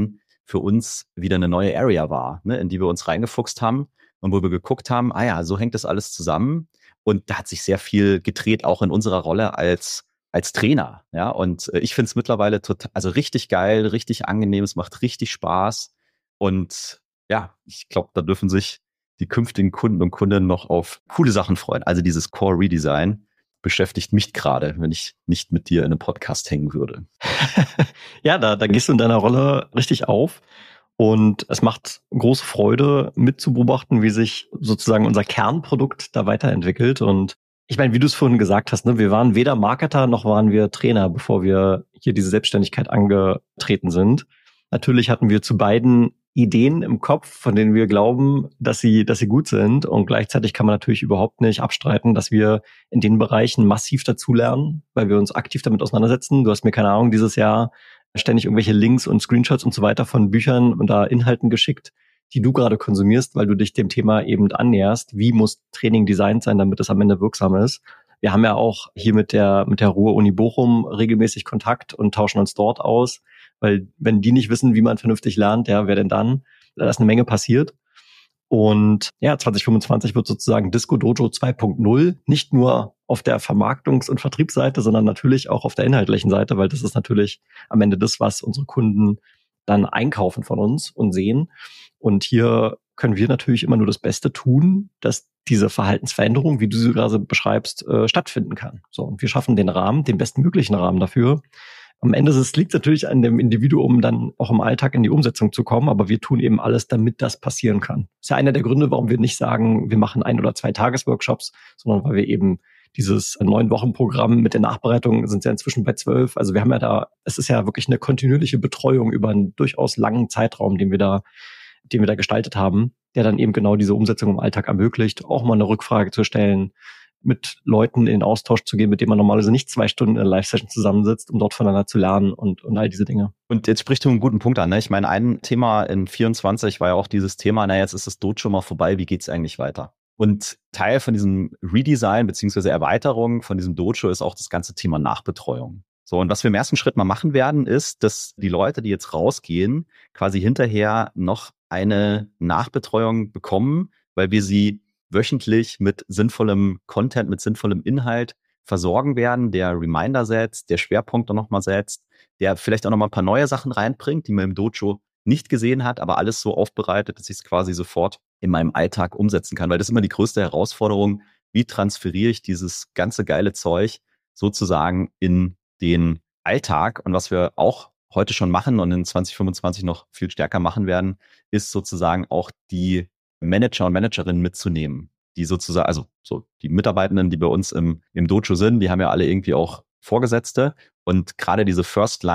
für uns wieder eine neue Area war, ne, in die wir uns reingefuchst haben und wo wir geguckt haben, so hängt das alles zusammen. Und da hat sich sehr viel gedreht, auch in unserer Rolle als Trainer. Ja, und ich finde es mittlerweile total, also richtig geil, richtig angenehm, es macht richtig Spaß. Und ja, ich glaube, da dürfen sich die künftigen Kunden und Kundinnen noch auf coole Sachen freuen. Also dieses Core Redesign beschäftigt mich gerade, wenn ich nicht mit dir in einem Podcast hängen würde. Ja, da gehst du in deiner Rolle richtig auf. Und es macht große Freude, mitzubeobachten, wie sich sozusagen unser Kernprodukt da weiterentwickelt. Und ich meine, wie du es vorhin gesagt hast, ne, wir waren weder Marketer noch waren wir Trainer, bevor wir hier diese Selbstständigkeit angetreten sind. Natürlich hatten wir zu beiden Ideen im Kopf, von denen wir glauben, dass sie gut sind. Und gleichzeitig kann man natürlich überhaupt nicht abstreiten, dass wir in den Bereichen massiv dazulernen, weil wir uns aktiv damit auseinandersetzen. Du hast mir, keine Ahnung, dieses Jahr ständig irgendwelche Links und Screenshots und so weiter von Büchern und da Inhalten geschickt, die du gerade konsumierst, weil du dich dem Thema eben annäherst. Wie muss Training designt sein, damit es am Ende wirksam ist? Wir haben ja auch hier mit der Ruhr-Uni Bochum regelmäßig Kontakt und tauschen uns dort aus, weil wenn die nicht wissen, wie man vernünftig lernt, ja, wer denn dann? Da ist eine Menge passiert. Und ja, 2025 wird sozusagen Disco Dojo 2.0 nicht nur auf der Vermarktungs- und Vertriebsseite, sondern natürlich auch auf der inhaltlichen Seite, weil das ist natürlich am Ende das, was unsere Kunden dann einkaufen von uns und sehen. Und hier können wir natürlich immer nur das Beste tun, dass diese Verhaltensveränderung, wie du sie gerade beschreibst, stattfinden kann. So, und wir schaffen den Rahmen, den bestmöglichen Rahmen dafür. Am Ende liegt es natürlich an dem Individuum, dann auch im Alltag in die Umsetzung zu kommen, aber wir tun eben alles, damit das passieren kann. Das ist ja einer der Gründe, warum wir nicht sagen, wir machen 1 oder 2 Tagesworkshops, sondern weil wir eben dieses 9-Wochen-Programm mit der Nachbereitung sind ja inzwischen bei 12. Also wir haben ja da, es ist ja wirklich eine kontinuierliche Betreuung über einen durchaus langen Zeitraum, den wir da gestaltet haben, der dann eben genau diese Umsetzung im Alltag ermöglicht, auch mal eine Rückfrage zu stellen, mit Leuten in den Austausch zu gehen, mit denen man normalerweise nicht 2 Stunden in einer Live-Session zusammensitzt, um dort voneinander zu lernen und all diese Dinge. Und jetzt sprichst du einen guten Punkt an. Ne? Ich meine, ein Thema in 24 war ja auch dieses Thema, jetzt ist das Dojo mal vorbei, wie geht's eigentlich weiter? Und Teil von diesem Redesign beziehungsweise Erweiterung von diesem Dojo ist auch das ganze Thema Nachbetreuung. So, und was wir im ersten Schritt mal machen werden, ist, dass die Leute, die jetzt rausgehen, quasi hinterher noch eine Nachbetreuung bekommen, weil wir sie wöchentlich mit sinnvollem Content, mit sinnvollem Inhalt versorgen werden, der Reminder setzt, der Schwerpunkte nochmal setzt, der vielleicht auch nochmal ein paar neue Sachen reinbringt, die man im Dojo nicht gesehen hat, aber alles so aufbereitet, dass ich es quasi sofort in meinem Alltag umsetzen kann. Weil das ist immer die größte Herausforderung, wie transferiere ich dieses ganze geile Zeug sozusagen in den Alltag. Und was wir auch heute schon machen und in 2025 noch viel stärker machen werden, ist sozusagen auch die Manager und Managerinnen mitzunehmen, die sozusagen, also so die Mitarbeitenden, die bei uns im Dojo sind, die haben ja alle irgendwie auch Vorgesetzte und gerade diese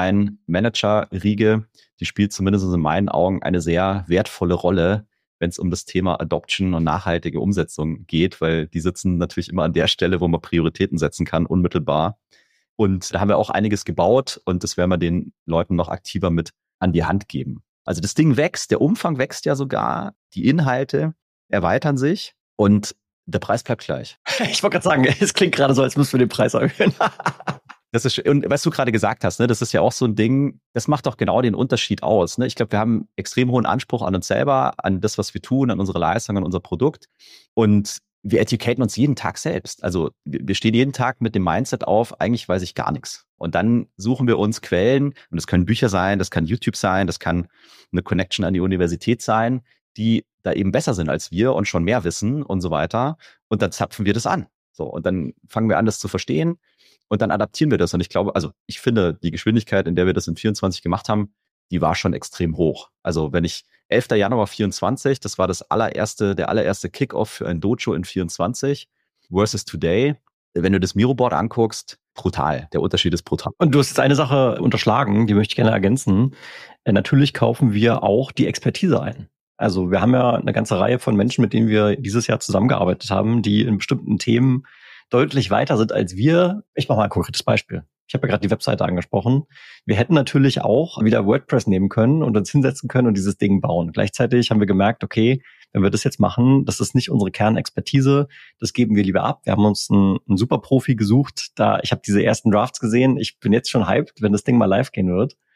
First-Line-Manager-Riege, die spielt zumindest in meinen Augen eine sehr wertvolle Rolle, wenn es um das Thema Adoption und nachhaltige Umsetzung geht, weil die sitzen natürlich immer an der Stelle, wo man Prioritäten setzen kann, unmittelbar. Und da haben wir auch einiges gebaut und das werden wir den Leuten noch aktiver mit an die Hand geben. Also das Ding wächst, der Umfang wächst ja sogar, die Inhalte erweitern sich und der Preis bleibt gleich. Ich wollte gerade sagen, es klingt gerade so, als müssten wir den Preis erhöhen. Das ist, und was du gerade gesagt hast, ne, das ist ja auch so ein Ding, das macht doch genau den Unterschied aus. Ne? Ich glaube, wir haben extrem hohen Anspruch an uns selber, an das, was wir tun, an unsere Leistung, an unser Produkt. Und wir educaten uns jeden Tag selbst. Also wir stehen jeden Tag mit dem Mindset auf, eigentlich weiß ich gar nichts. Und dann suchen wir uns Quellen, und das können Bücher sein, das kann YouTube sein, das kann eine Connection an die Universität sein, die da eben besser sind als wir und schon mehr wissen und so weiter. Und dann zapfen wir das an. So, und dann fangen wir an, das zu verstehen. Und dann adaptieren wir das. Und ich glaube, also ich finde, die Geschwindigkeit, in der wir das in 24 gemacht haben, die war schon extrem hoch. Also wenn ich 11. Januar 24, das war der allererste Kickoff für ein Dojo in 24 versus today. Wenn du das Miro-Board anguckst, brutal. Der Unterschied ist brutal. Und du hast jetzt eine Sache unterschlagen, die möchte ich gerne ergänzen. Natürlich kaufen wir auch die Expertise ein. Also wir haben ja eine ganze Reihe von Menschen, mit denen wir dieses Jahr zusammengearbeitet haben, die in bestimmten Themen deutlich weiter sind als wir. Ich mache mal ein konkretes Beispiel. Ich habe ja gerade die Webseite angesprochen. Wir hätten natürlich auch wieder WordPress nehmen können und uns hinsetzen können und dieses Ding bauen. Gleichzeitig haben wir gemerkt, okay, wenn wir das jetzt machen, das ist nicht unsere Kernexpertise, das geben wir lieber ab. Wir haben uns einen super Profi gesucht. Ich habe diese ersten Drafts gesehen. Ich bin jetzt schon hyped, wenn das Ding mal live gehen wird.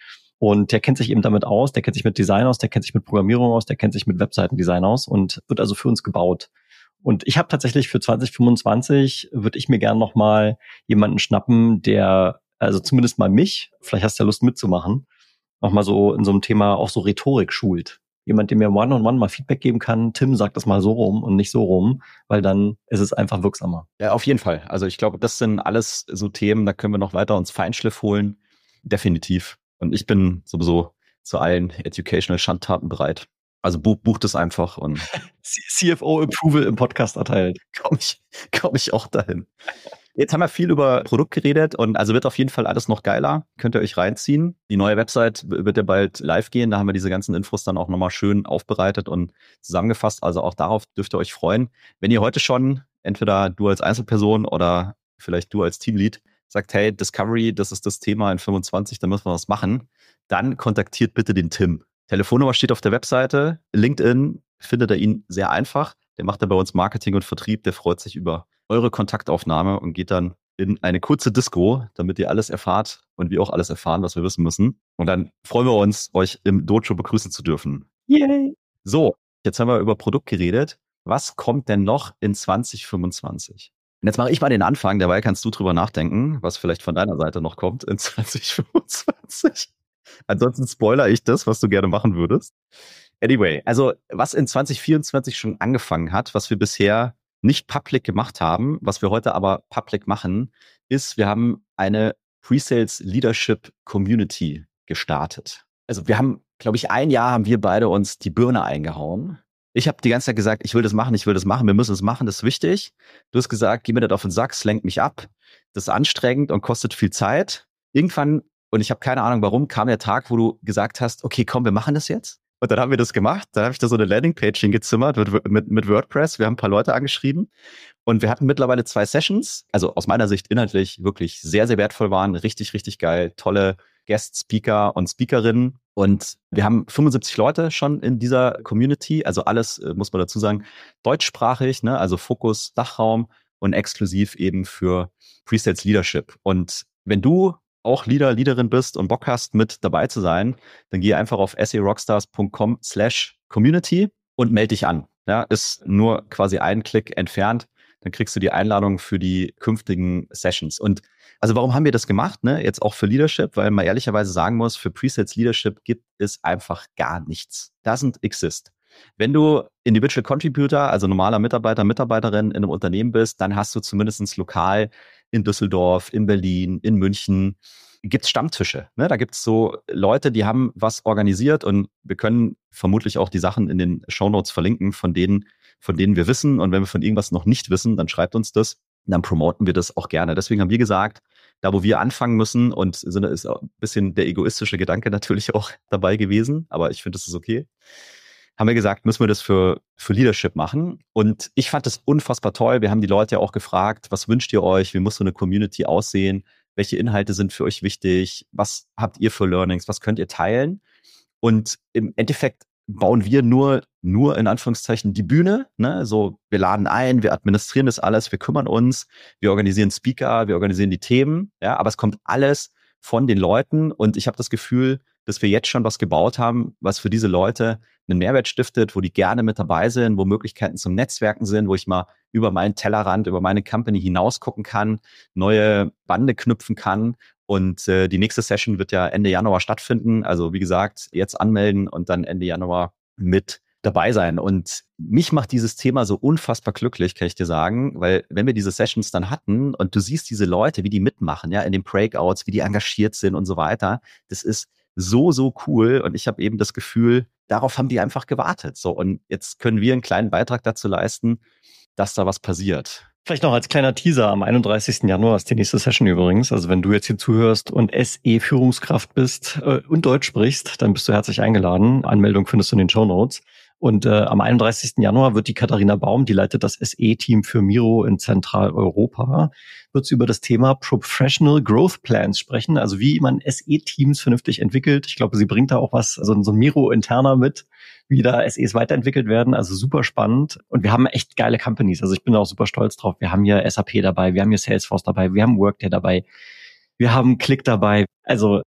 Und der kennt sich eben damit aus, der kennt sich mit Design aus, der kennt sich mit Programmierung aus, der kennt sich mit Webseitendesign aus und wird also für uns gebaut. Und ich habe tatsächlich für 2025, würde ich mir gern nochmal jemanden schnappen, der, also zumindest mal mich, vielleicht hast du ja Lust mitzumachen, nochmal so in so einem Thema auch so Rhetorik schult. Jemand, der mir one-on-one mal Feedback geben kann, Tim sagt das mal so rum und nicht so rum, weil dann ist es einfach wirksamer. Ja, auf jeden Fall. Also ich glaube, das sind alles so Themen, da können wir noch weiter uns Feinschliff holen. Definitiv. Und ich bin sowieso zu allen Educational Schandtaten bereit. Also bucht es einfach und CFO-Approval im Podcast erteilt. Komm ich auch dahin. Jetzt haben wir viel über Produkt geredet und also wird auf jeden Fall alles noch geiler. Könnt ihr euch reinziehen. Die neue Website wird ja bald live gehen. Da haben wir diese ganzen Infos dann auch nochmal schön aufbereitet und zusammengefasst. Also auch darauf dürft ihr euch freuen. Wenn ihr heute schon, entweder du als Einzelperson oder vielleicht du als Teamlead, sagt, hey, Discovery, das ist das Thema in 25, da müssen wir was machen, dann kontaktiert bitte den Tim. Telefonnummer steht auf der Webseite. LinkedIn findet ihr ihn sehr einfach. Der macht ja bei uns Marketing und Vertrieb. Der freut sich über eure Kontaktaufnahme und geht dann in eine kurze Disco, damit ihr alles erfahrt und wir auch alles erfahren, was wir wissen müssen. Und dann freuen wir uns, euch im Dojo begrüßen zu dürfen. Yay! So, jetzt haben wir über Produkt geredet. Was kommt denn noch in 2025? Und jetzt mache ich mal den Anfang, dabei kannst du drüber nachdenken, was vielleicht von deiner Seite noch kommt in 2025. Ansonsten spoilere ich das, was du gerne machen würdest. Anyway, also was in 2024 schon angefangen hat, was wir bisher nicht public gemacht haben, was wir heute aber public machen, ist, wir haben eine Pre-Sales Leadership Community gestartet. Also wir haben, glaube ich, ein Jahr haben wir beide uns die Birne eingehauen. Ich habe die ganze Zeit gesagt, ich will das machen, wir müssen es machen, das ist wichtig. Du hast gesagt, geh mir das auf den Sack, es lenkt mich ab. Das ist anstrengend und kostet viel Zeit. Irgendwann, und ich habe keine Ahnung warum, kam der Tag, wo du gesagt hast, okay, komm, wir machen das jetzt. Und dann haben wir das gemacht. Dann habe ich da so eine Landingpage hingezimmert mit WordPress. Wir haben ein paar Leute angeschrieben und wir hatten mittlerweile 2 Sessions, also aus meiner Sicht inhaltlich wirklich sehr, sehr wertvoll waren. Richtig, richtig geil. Tolle Guest-Speaker und Speakerinnen. Und wir haben 75 Leute schon in dieser Community. Also alles, muss man dazu sagen, deutschsprachig, ne? Also Fokus, Dachraum und exklusiv eben für Pre-Sales Leadership. Und wenn du auch Leaderin bist und Bock hast, mit dabei zu sein, dann geh einfach auf sarockstars.com/community und melde dich an. Ja, ist nur quasi einen Klick entfernt. Dann kriegst du die Einladung für die künftigen Sessions. Und also warum haben wir das gemacht? Ne? Jetzt auch für Leadership, weil man ehrlicherweise sagen muss, für Pre-Sales Leadership gibt es einfach gar nichts. Doesn't exist. Wenn du Individual Contributor, also normaler Mitarbeiter, Mitarbeiterin in einem Unternehmen bist, dann hast du zumindest lokal in Düsseldorf, in Berlin, in München, gibt's Stammtische. Ne? Da gibt's so Leute, die haben was organisiert und wir können vermutlich auch die Sachen in den Shownotes verlinken, von denen wir wissen. Und wenn wir von irgendwas noch nicht wissen, dann schreibt uns das. Dann promoten wir das auch gerne. Deswegen haben wir gesagt, da wo wir anfangen müssen, und ist auch ein bisschen der egoistische Gedanke natürlich auch dabei gewesen, aber ich finde, das ist okay, haben wir gesagt, müssen wir das für Leadership machen. Und ich fand das unfassbar toll. Wir haben die Leute ja auch gefragt, was wünscht ihr euch? Wie muss so eine Community aussehen? Welche Inhalte sind für euch wichtig? Was habt ihr für Learnings? Was könnt ihr teilen? Und im Endeffekt bauen wir nur in Anführungszeichen die Bühne. Ne? So, wir laden ein, wir administrieren das alles, wir kümmern uns, wir organisieren Speaker, wir organisieren die Themen. Ja, aber es kommt alles von den Leuten. Und ich habe das Gefühl, dass wir jetzt schon was gebaut haben, was für diese Leute einen Mehrwert stiftet, wo die gerne mit dabei sind, wo Möglichkeiten zum Netzwerken sind, wo ich mal über meinen Tellerrand, über meine Company hinaus gucken kann, neue Bande knüpfen kann. Und die nächste Session wird ja Ende Januar stattfinden. Also wie gesagt, jetzt anmelden und dann Ende Januar mit dabei sein. Und mich macht dieses Thema so unfassbar glücklich, kann ich dir sagen, weil wenn wir diese Sessions dann hatten und du siehst diese Leute, wie die mitmachen, ja, in den Breakouts, wie die engagiert sind und so weiter, das ist so, so cool. Und ich habe eben das Gefühl, darauf haben die einfach gewartet. So, und jetzt können wir einen kleinen Beitrag dazu leisten, dass da was passiert. Vielleicht noch als kleiner Teaser, am 31. Januar ist die nächste Session übrigens. Also wenn du jetzt hier zuhörst und SE-Führungskraft bist und Deutsch sprichst, dann bist du herzlich eingeladen. Anmeldung findest du in den Shownotes. Und am 31. Januar wird die Katharina Baum, die leitet das SE-Team für Miro in Zentraleuropa, wird sie über das Thema Professional Growth Plans sprechen, also wie man SE-Teams vernünftig entwickelt. Ich glaube, sie bringt da auch was, so ein Miro-interner mit, wie da SEs weiterentwickelt werden, also super spannend. Und wir haben echt geile Companies, also ich bin da auch super stolz drauf. Wir haben hier SAP dabei, wir haben hier Salesforce dabei, wir haben Workday dabei, wir haben Click dabei. Also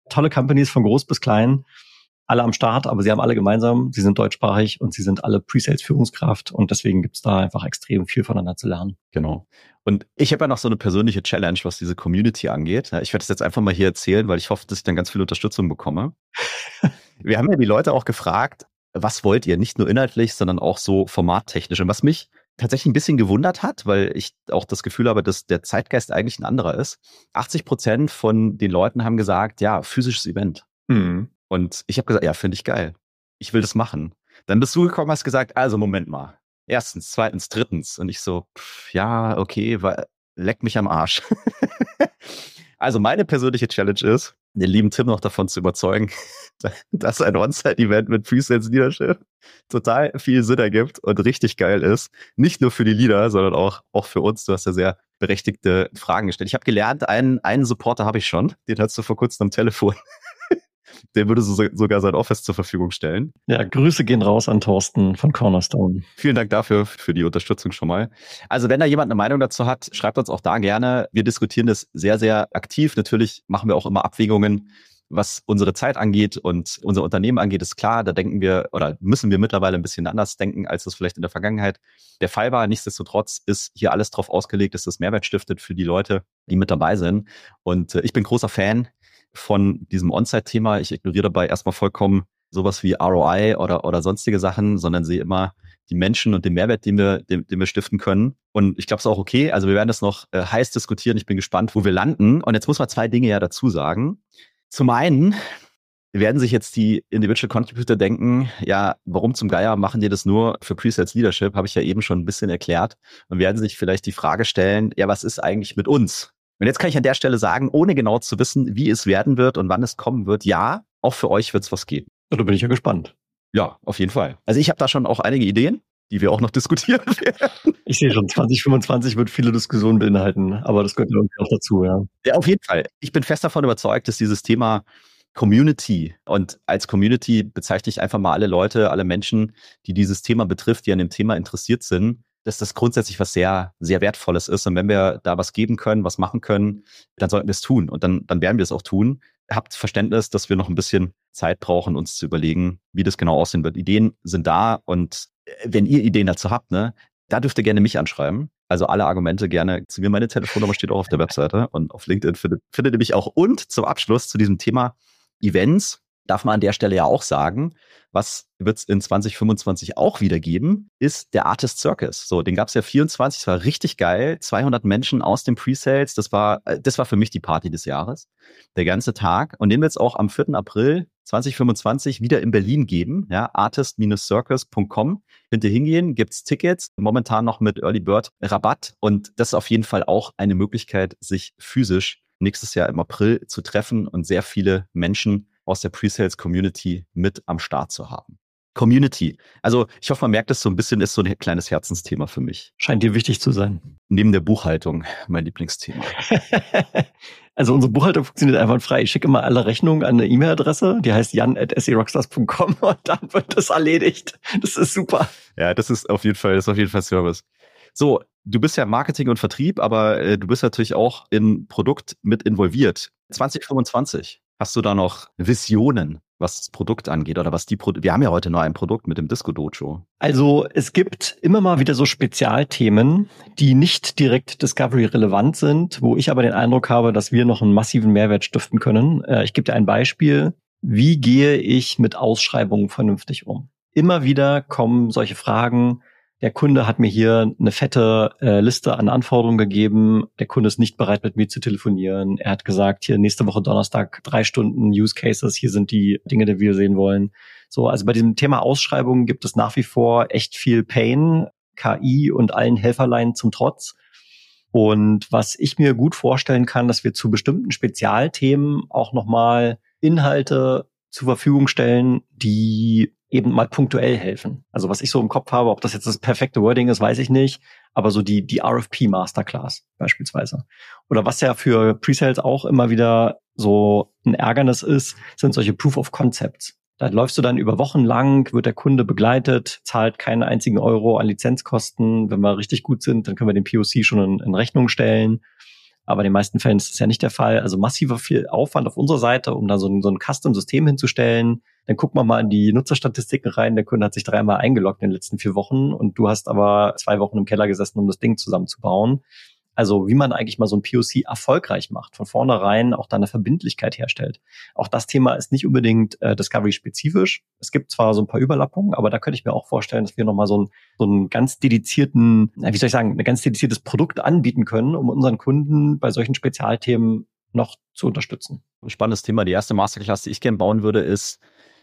tolle Companies von groß bis klein, alle am Start, aber sie haben alle gemeinsam, sie sind deutschsprachig und sie sind alle Pre-Sales-Führungskraft und deswegen gibt's da einfach extrem viel voneinander zu lernen. Genau. Und ich habe ja noch so eine persönliche Challenge, was diese Community angeht. Ich werde das jetzt einfach mal hier erzählen, weil ich hoffe, dass ich dann ganz viel Unterstützung bekomme. Wir haben ja die Leute auch gefragt, was wollt ihr? Nicht nur inhaltlich, sondern auch so formattechnisch. Und was mich tatsächlich ein bisschen gewundert hat, weil ich auch das Gefühl habe, dass der Zeitgeist eigentlich ein anderer ist. 80% von den Leuten haben gesagt, ja, physisches Event. Mhm. Und ich habe gesagt, ja, finde ich geil. Ich will das machen. Dann bist du gekommen, hast gesagt, also Moment mal. Erstens, zweitens, drittens. Und ich so, ja, okay, leck mich am Arsch. Also meine persönliche Challenge ist, den lieben Tim noch davon zu überzeugen, dass ein On-Site-Event mit Pre-Sales Leadership total viel Sinn ergibt und richtig geil ist. Nicht nur für die Leader, sondern auch für uns. Du hast ja sehr berechtigte Fragen gestellt. Ich habe gelernt, einen Supporter habe ich schon. Den hast du vor kurzem am Telefon. Der würde sogar sein Office zur Verfügung stellen. Ja, Grüße gehen raus an Thorsten von Cornerstone. Vielen Dank dafür, für die Unterstützung schon mal. Also wenn da jemand eine Meinung dazu hat, schreibt uns auch da gerne. Wir diskutieren das sehr, sehr aktiv. Natürlich machen wir auch immer Abwägungen, was unsere Zeit angeht und unser Unternehmen angeht, ist klar. Da denken wir oder müssen wir mittlerweile ein bisschen anders denken, als das vielleicht in der Vergangenheit der Fall war. Nichtsdestotrotz ist hier alles drauf ausgelegt, dass das Mehrwert stiftet für die Leute, die mit dabei sind. Und ich bin großer Fan von diesem On-Site-Thema. Ich ignoriere dabei erstmal vollkommen sowas wie ROI oder sonstige Sachen, sondern sehe immer die Menschen und den Mehrwert, den wir stiften können. Und ich glaube, es ist auch okay. Also wir werden das noch heiß diskutieren. Ich bin gespannt, wo wir landen. Und jetzt muss man 2 Dinge ja dazu sagen. Zum einen werden sich jetzt die Individual Contributor denken, ja, warum zum Geier machen die das nur für Pre-Sales Leadership? Habe ich ja eben schon ein bisschen erklärt. Und werden sich vielleicht die Frage stellen, ja, was ist eigentlich mit uns? Und jetzt kann ich an der Stelle sagen, ohne genau zu wissen, wie es werden wird und wann es kommen wird, ja, auch für euch wird es was geben. Ja, da bin ich ja gespannt. Ja, auf jeden Fall. Also ich habe da schon auch einige Ideen, die wir auch noch diskutieren werden. Ich sehe schon, 2025 wird viele Diskussionen beinhalten, aber das gehört irgendwie auch dazu, ja. Ja, auf jeden Fall. Ich bin fest davon überzeugt, dass dieses Thema Community, und als Community bezeichne ich einfach mal alle Leute, alle Menschen, die dieses Thema betrifft, die an dem Thema interessiert sind, dass das grundsätzlich was sehr, sehr Wertvolles ist. Und wenn wir da was geben können, was machen können, dann sollten wir es tun. Und dann werden wir es auch tun. Habt Verständnis, dass wir noch ein bisschen Zeit brauchen, uns zu überlegen, wie das genau aussehen wird. Ideen sind da. Und wenn ihr Ideen dazu habt, ne, da dürft ihr gerne mich anschreiben. Also alle Argumente gerne zu mir. Meine Telefonnummer steht auch auf der Webseite und auf LinkedIn findet ihr mich auch. Und zum Abschluss zu diesem Thema Events darf man an der Stelle ja auch sagen, was wird es in 2025 auch wieder geben, ist der Artist Circus. So, den gab es ja 24, das war richtig geil. 200 Menschen aus dem Pre-Sales, das war für mich die Party des Jahres. Der ganze Tag. Und den wird es auch am 4. April 2025 wieder in Berlin geben. Ja, artist-circus.com. Könnt ihr hingehen, gibt's Tickets, momentan noch mit Early Bird Rabatt. Und das ist auf jeden Fall auch eine Möglichkeit, sich physisch nächstes Jahr im April zu treffen und sehr viele Menschen aus der Pre-Sales-Community mit am Start zu haben. Community. Also ich hoffe, man merkt es so ein bisschen, ist so ein kleines Herzensthema für mich. Scheint dir wichtig zu sein. Neben der Buchhaltung, mein Lieblingsthema. Also unsere Buchhaltung funktioniert einwandfrei. Ich schicke immer alle Rechnungen an eine E-Mail-Adresse, die heißt jan@serockstars.com und dann wird das erledigt. Das ist super. Ja, das ist auf jeden Fall Service. So, du bist ja Marketing und Vertrieb, aber du bist natürlich auch in Produkt mit involviert. 2025, hast du da noch Visionen, was das Produkt angeht oder was wir haben ja heute noch ein Produkt mit dem Disco Dojo. Also es gibt immer mal wieder so Spezialthemen, die nicht direkt Discovery relevant sind, wo ich aber den Eindruck habe, dass wir noch einen massiven Mehrwert stiften können. Ich gebe dir ein Beispiel. Wie gehe ich mit Ausschreibungen vernünftig um? Immer wieder kommen solche Fragen. Der Kunde hat mir hier eine fette Liste an Anforderungen gegeben. Der Kunde ist nicht bereit, mit mir zu telefonieren. Er hat gesagt, hier nächste Woche Donnerstag 3 Stunden Use Cases. Hier sind die Dinge, die wir sehen wollen. So, also bei diesem Thema Ausschreibungen gibt es nach wie vor echt viel Pain, KI und allen Helferlein zum Trotz. Und was ich mir gut vorstellen kann, dass wir zu bestimmten Spezialthemen auch nochmal Inhalte zur Verfügung stellen, die eben mal punktuell helfen. Also was ich so im Kopf habe, ob das jetzt das perfekte Wording ist, weiß ich nicht, aber so die RFP Masterclass beispielsweise. Oder was ja für Pre-Sales auch immer wieder so ein Ärgernis ist, sind solche Proof of Concepts. Da läufst du dann über Wochen lang, wird der Kunde begleitet, zahlt keinen einzigen Euro an Lizenzkosten. Wenn wir richtig gut sind, dann können wir den POC schon in Rechnung stellen. Aber in den meisten Fällen ist das ja nicht der Fall. Also massiver viel Aufwand auf unserer Seite, um da so ein Custom-System hinzustellen. Dann gucken wir mal in die Nutzerstatistiken rein. Der Kunde hat sich 3-mal eingeloggt in den letzten 4 Wochen und du hast aber 2 Wochen im Keller gesessen, um das Ding zusammenzubauen. Also wie man eigentlich mal so ein POC erfolgreich macht, von vornherein auch da eine Verbindlichkeit herstellt. Auch das Thema ist nicht unbedingt Discovery-spezifisch. Es gibt zwar so ein paar Überlappungen, aber da könnte ich mir auch vorstellen, dass wir nochmal so einen ganz dedizierten, wie soll ich sagen, ein ganz dediziertes Produkt anbieten können, um unseren Kunden bei solchen Spezialthemen noch zu unterstützen. Spannendes Thema. Die erste Masterclass, die ich gerne bauen würde, ist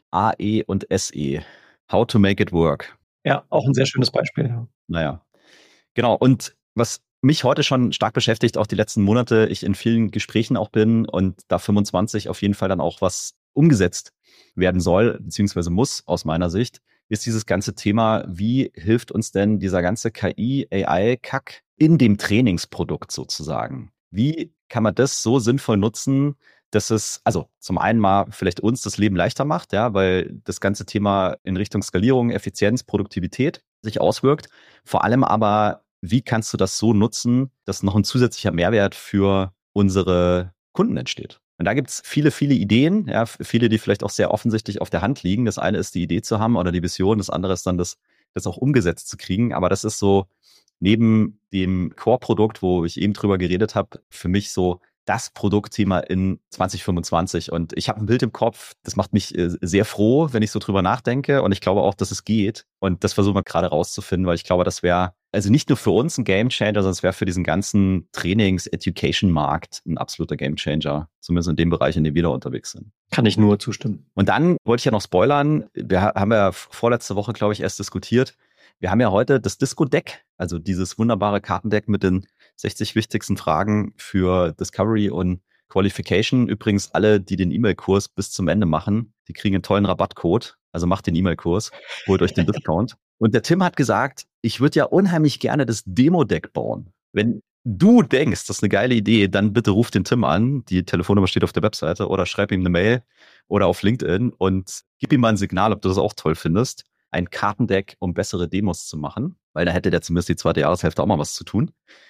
AE und SE. How to make it work. Ja, auch ein sehr schönes Beispiel. Ja. Naja, genau. Und was mich heute schon stark beschäftigt, auch die letzten Monate, ich in vielen Gesprächen auch bin und da 25 auf jeden Fall dann auch was umgesetzt werden soll, beziehungsweise muss aus meiner Sicht, ist dieses ganze Thema, wie hilft uns denn dieser ganze KI, AI-Kack in dem Trainingsprodukt sozusagen? Wie kann man das so sinnvoll nutzen, dass es, also zum einen mal vielleicht uns das Leben leichter macht, ja, weil das ganze Thema in Richtung Skalierung, Effizienz, Produktivität sich auswirkt, vor allem aber wie kannst du das so nutzen, dass noch ein zusätzlicher Mehrwert für unsere Kunden entsteht? Und da gibt's viele, viele Ideen, ja, viele, die vielleicht auch sehr offensichtlich auf der Hand liegen. Das eine ist die Idee zu haben oder die Vision, das andere ist dann das auch umgesetzt zu kriegen. Aber das ist so neben dem Core-Produkt, wo ich eben drüber geredet habe, für mich so das Produktthema in 2025. Und ich habe ein Bild im Kopf, das macht mich sehr froh, wenn ich so drüber nachdenke. Und ich glaube auch, dass es geht. Und das versuchen wir gerade rauszufinden, weil ich glaube, das wäre also nicht nur für uns ein Gamechanger, sondern es wäre für diesen ganzen Trainings-Education-Markt ein absoluter Gamechanger. Zumindest in dem Bereich, in dem wir da unterwegs sind. Kann ich nur zustimmen. Und dann wollte ich ja noch spoilern. Wir haben ja vorletzte Woche, glaube ich, erst diskutiert. Wir haben ja heute das Disco-Deck, also dieses wunderbare Kartendeck mit den 60 wichtigsten Fragen für Discovery und Qualification. Übrigens alle, die den E-Mail-Kurs bis zum Ende machen, die kriegen einen tollen Rabattcode. Also macht den E-Mail-Kurs, holt euch den Discount. Und der Tim hat gesagt, ich würde ja unheimlich gerne das Demo-Deck bauen. Wenn du denkst, das ist eine geile Idee, dann bitte ruf den Tim an. Die Telefonnummer steht auf der Webseite oder schreib ihm eine Mail oder auf LinkedIn und gib ihm mal ein Signal, ob du das auch toll findest. Ein Kartendeck, um bessere Demos zu machen, weil da hätte der zumindest die zweite Jahreshälfte auch mal was zu tun.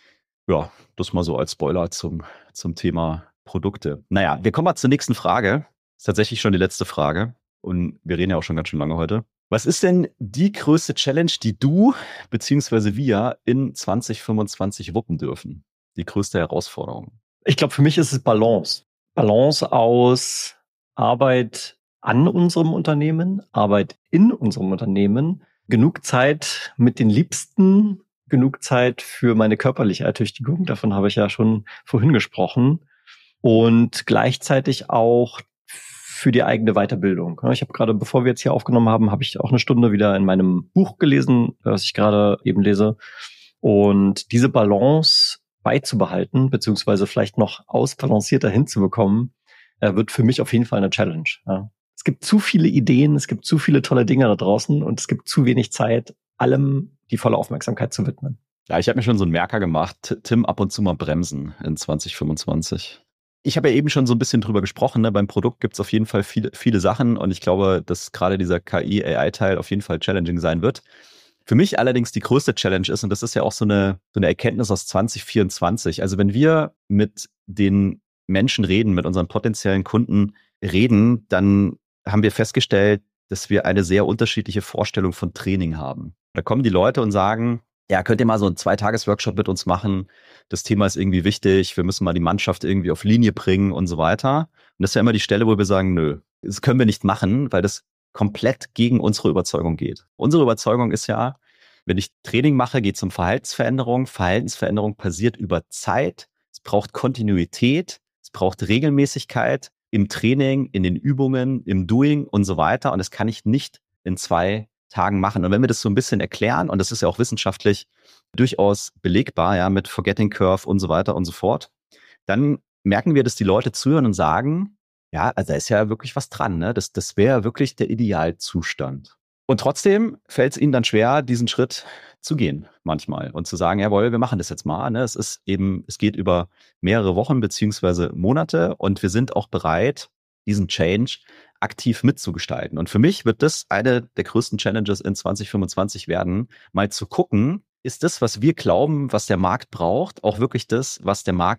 Ja, das mal so als Spoiler zum Thema Produkte. Naja, wir kommen mal zur nächsten Frage. Das ist tatsächlich schon die letzte Frage und wir reden ja auch schon ganz schön lange heute. Was ist denn die größte Challenge, die du bzw. wir in 2025 wuppen dürfen? Die größte Herausforderung? Ich glaube, für mich ist es Balance. Balance aus Arbeit an unserem Unternehmen, Arbeit in unserem Unternehmen, genug Zeit mit den Liebsten, genug Zeit für meine körperliche Ertüchtigung, davon habe ich ja schon vorhin gesprochen, und gleichzeitig auch für die eigene Weiterbildung. Ich habe gerade, bevor wir jetzt hier aufgenommen haben, habe ich auch eine Stunde wieder in meinem Buch gelesen, was ich gerade eben lese. Und diese Balance beizubehalten, beziehungsweise vielleicht noch ausbalancierter hinzubekommen, wird für mich auf jeden Fall eine Challenge. Ja. Es gibt zu viele Ideen, es gibt zu viele tolle Dinge da draußen und es gibt zu wenig Zeit, allem die volle Aufmerksamkeit zu widmen. Ja, ich habe mir schon so einen Merker gemacht, Tim ab und zu mal bremsen in 2025. Ich habe ja eben schon so ein bisschen drüber gesprochen, ne? Beim Produkt gibt es auf jeden Fall viele Sachen und ich glaube, dass gerade dieser KI-AI-Teil auf jeden Fall challenging sein wird. Für mich allerdings die größte Challenge ist, und das ist ja auch so eine Erkenntnis aus 2024, also wenn wir mit den Menschen reden, mit unseren potenziellen Kunden reden, dann haben wir festgestellt, dass wir eine sehr unterschiedliche Vorstellung von Training haben. Da kommen die Leute und sagen, ja, könnt ihr mal so einen 2-Tages-Workshop mit uns machen? Das Thema ist irgendwie wichtig. Wir müssen mal die Mannschaft irgendwie auf Linie bringen und so weiter. Und das ist ja immer die Stelle, wo wir sagen, nö, das können wir nicht machen, weil das komplett gegen unsere Überzeugung geht. Unsere Überzeugung ist ja, wenn ich Training mache, geht es um Verhaltensveränderung. Verhaltensveränderung passiert über Zeit. Es braucht Kontinuität. Es braucht Regelmäßigkeit im Training, in den Übungen, im Doing und so weiter. Und das kann ich nicht in 2 Tagen machen. Und wenn wir das so ein bisschen erklären, und das ist ja auch wissenschaftlich durchaus belegbar, ja, mit Forgetting Curve und so weiter und so fort, dann merken wir, dass die Leute zuhören und sagen, ja, also da ist ja wirklich was dran, ne? Das wäre wirklich der Idealzustand. Und trotzdem fällt es ihnen dann schwer, diesen Schritt zu gehen manchmal und zu sagen, jawohl, wir machen das jetzt mal. Ne? Es geht über mehrere Wochen beziehungsweise Monate und wir sind auch bereit, diesen Change aktiv mitzugestalten. Und für mich wird das eine der größten Challenges in 2025 werden, mal zu gucken, ist das, was wir glauben, was der Markt braucht, auch wirklich das, was der Markt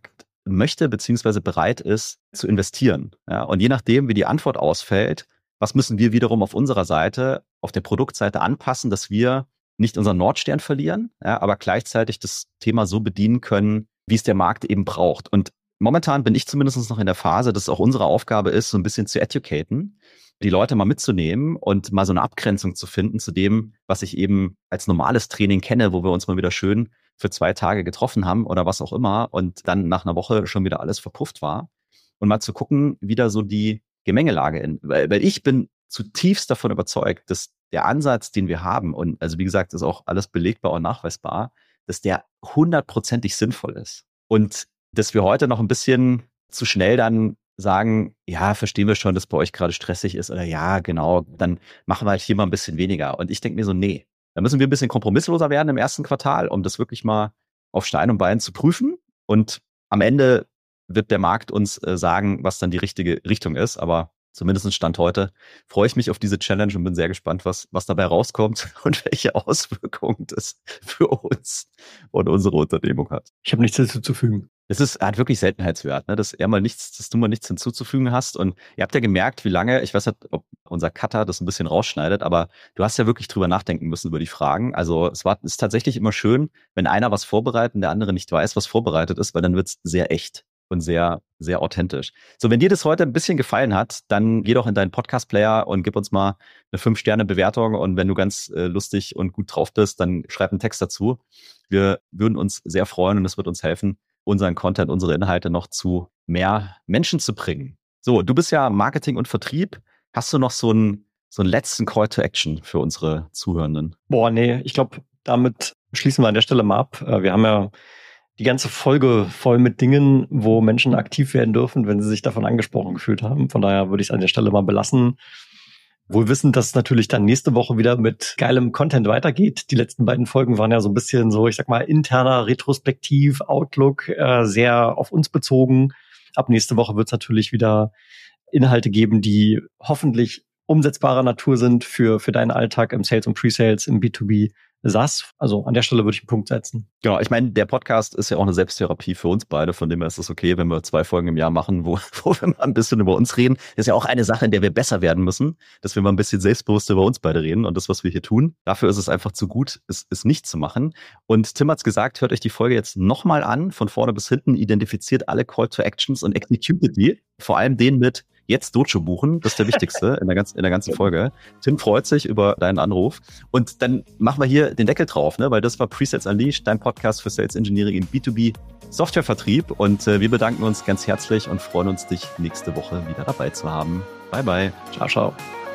möchte beziehungsweise bereit ist zu investieren. Ja, und je nachdem, wie die Antwort ausfällt, was müssen wir wiederum auf unserer Seite, auf der Produktseite anpassen, dass wir nicht unseren Nordstern verlieren, ja, aber gleichzeitig das Thema so bedienen können, wie es der Markt eben braucht. Und momentan bin ich zumindest noch in der Phase, dass es auch unsere Aufgabe ist, so ein bisschen zu educaten, die Leute mal mitzunehmen und mal so eine Abgrenzung zu finden zu dem, was ich eben als normales Training kenne, wo wir uns mal wieder schön für 2 Tage getroffen haben oder was auch immer und dann nach einer Woche schon wieder alles verpufft war. Und mal zu gucken, wie da so die Gemengelage in, weil ich bin zutiefst davon überzeugt, dass der Ansatz, den wir haben, und also wie gesagt, ist auch alles belegbar und nachweisbar, dass der 100%ig sinnvoll ist. Und dass wir heute noch ein bisschen zu schnell dann sagen, ja, verstehen wir schon, dass bei euch gerade stressig ist oder ja, genau, dann machen wir halt hier mal ein bisschen weniger. Und ich denke mir so, nee, da müssen wir ein bisschen kompromissloser werden im ersten Quartal, um das wirklich mal auf Stein und Bein zu prüfen. Und am Ende wird der Markt uns sagen, was dann die richtige Richtung ist. Aber zumindest Stand heute freue ich mich auf diese Challenge und bin sehr gespannt, was dabei rauskommt und welche Auswirkungen das für uns und unsere Unternehmung hat. Ich habe nichts hinzuzufügen. Es hat wirklich Seltenheitswert, ne? Dass du mal nichts hinzuzufügen hast. Und ihr habt ja gemerkt, wie lange, ich weiß nicht, ob unser Cutter das ein bisschen rausschneidet, aber du hast ja wirklich drüber nachdenken müssen über die Fragen. Also ist tatsächlich immer schön, wenn einer was vorbereitet und der andere nicht weiß, was vorbereitet ist, weil dann wird's sehr echt und sehr, sehr authentisch. So, wenn dir das heute ein bisschen gefallen hat, dann geh doch in deinen Podcast-Player und gib uns mal eine 5-Sterne-Bewertung. Und wenn du ganz lustig und gut drauf bist, dann schreib einen Text dazu. Wir würden uns sehr freuen und es wird uns helfen, unseren Content, unsere Inhalte noch zu mehr Menschen zu bringen. So, du bist ja Marketing und Vertrieb. Hast du noch so einen letzten Call to Action für unsere Zuhörenden? Boah, nee, ich glaube, damit schließen wir an der Stelle mal ab. Wir haben ja die ganze Folge voll mit Dingen, wo Menschen aktiv werden dürfen, wenn sie sich davon angesprochen gefühlt haben. Von daher würde ich es an der Stelle mal belassen. Wohl wissend, dass es natürlich dann nächste Woche wieder mit geilem Content weitergeht. Die letzten beiden Folgen waren ja so ein bisschen so, ich sag mal, interner Retrospektiv, Outlook, sehr auf uns bezogen. Ab nächste Woche wird es natürlich wieder Inhalte geben, die hoffentlich umsetzbarer Natur sind für deinen Alltag im Sales und Pre-Sales, im B2B SaaS. Also an der Stelle würde ich einen Punkt setzen. Genau, ich meine, der Podcast ist ja auch eine Selbsttherapie für uns beide, von dem her ist es okay, wenn wir 2 Folgen im Jahr machen, wo wir mal ein bisschen über uns reden. Das ist ja auch eine Sache, in der wir besser werden müssen, dass wir mal ein bisschen selbstbewusster über uns beide reden und das, was wir hier tun. Dafür ist es einfach zu gut, es nicht zu machen. Und Tim hat's gesagt, hört euch die Folge jetzt nochmal an, von vorne bis hinten, identifiziert alle Call to Actions und executed die. Vor allem den mit jetzt Dojo buchen, das ist der wichtigste in der ganzen Folge. Tim freut sich über deinen Anruf. Und dann machen wir hier den Deckel drauf, ne? Weil das war Presets Unleashed, dein Podcast für Sales Engineering im B2B Softwarevertrieb. Und wir bedanken uns ganz herzlich und freuen uns, dich nächste Woche wieder dabei zu haben. Bye, bye. Ciao, ciao.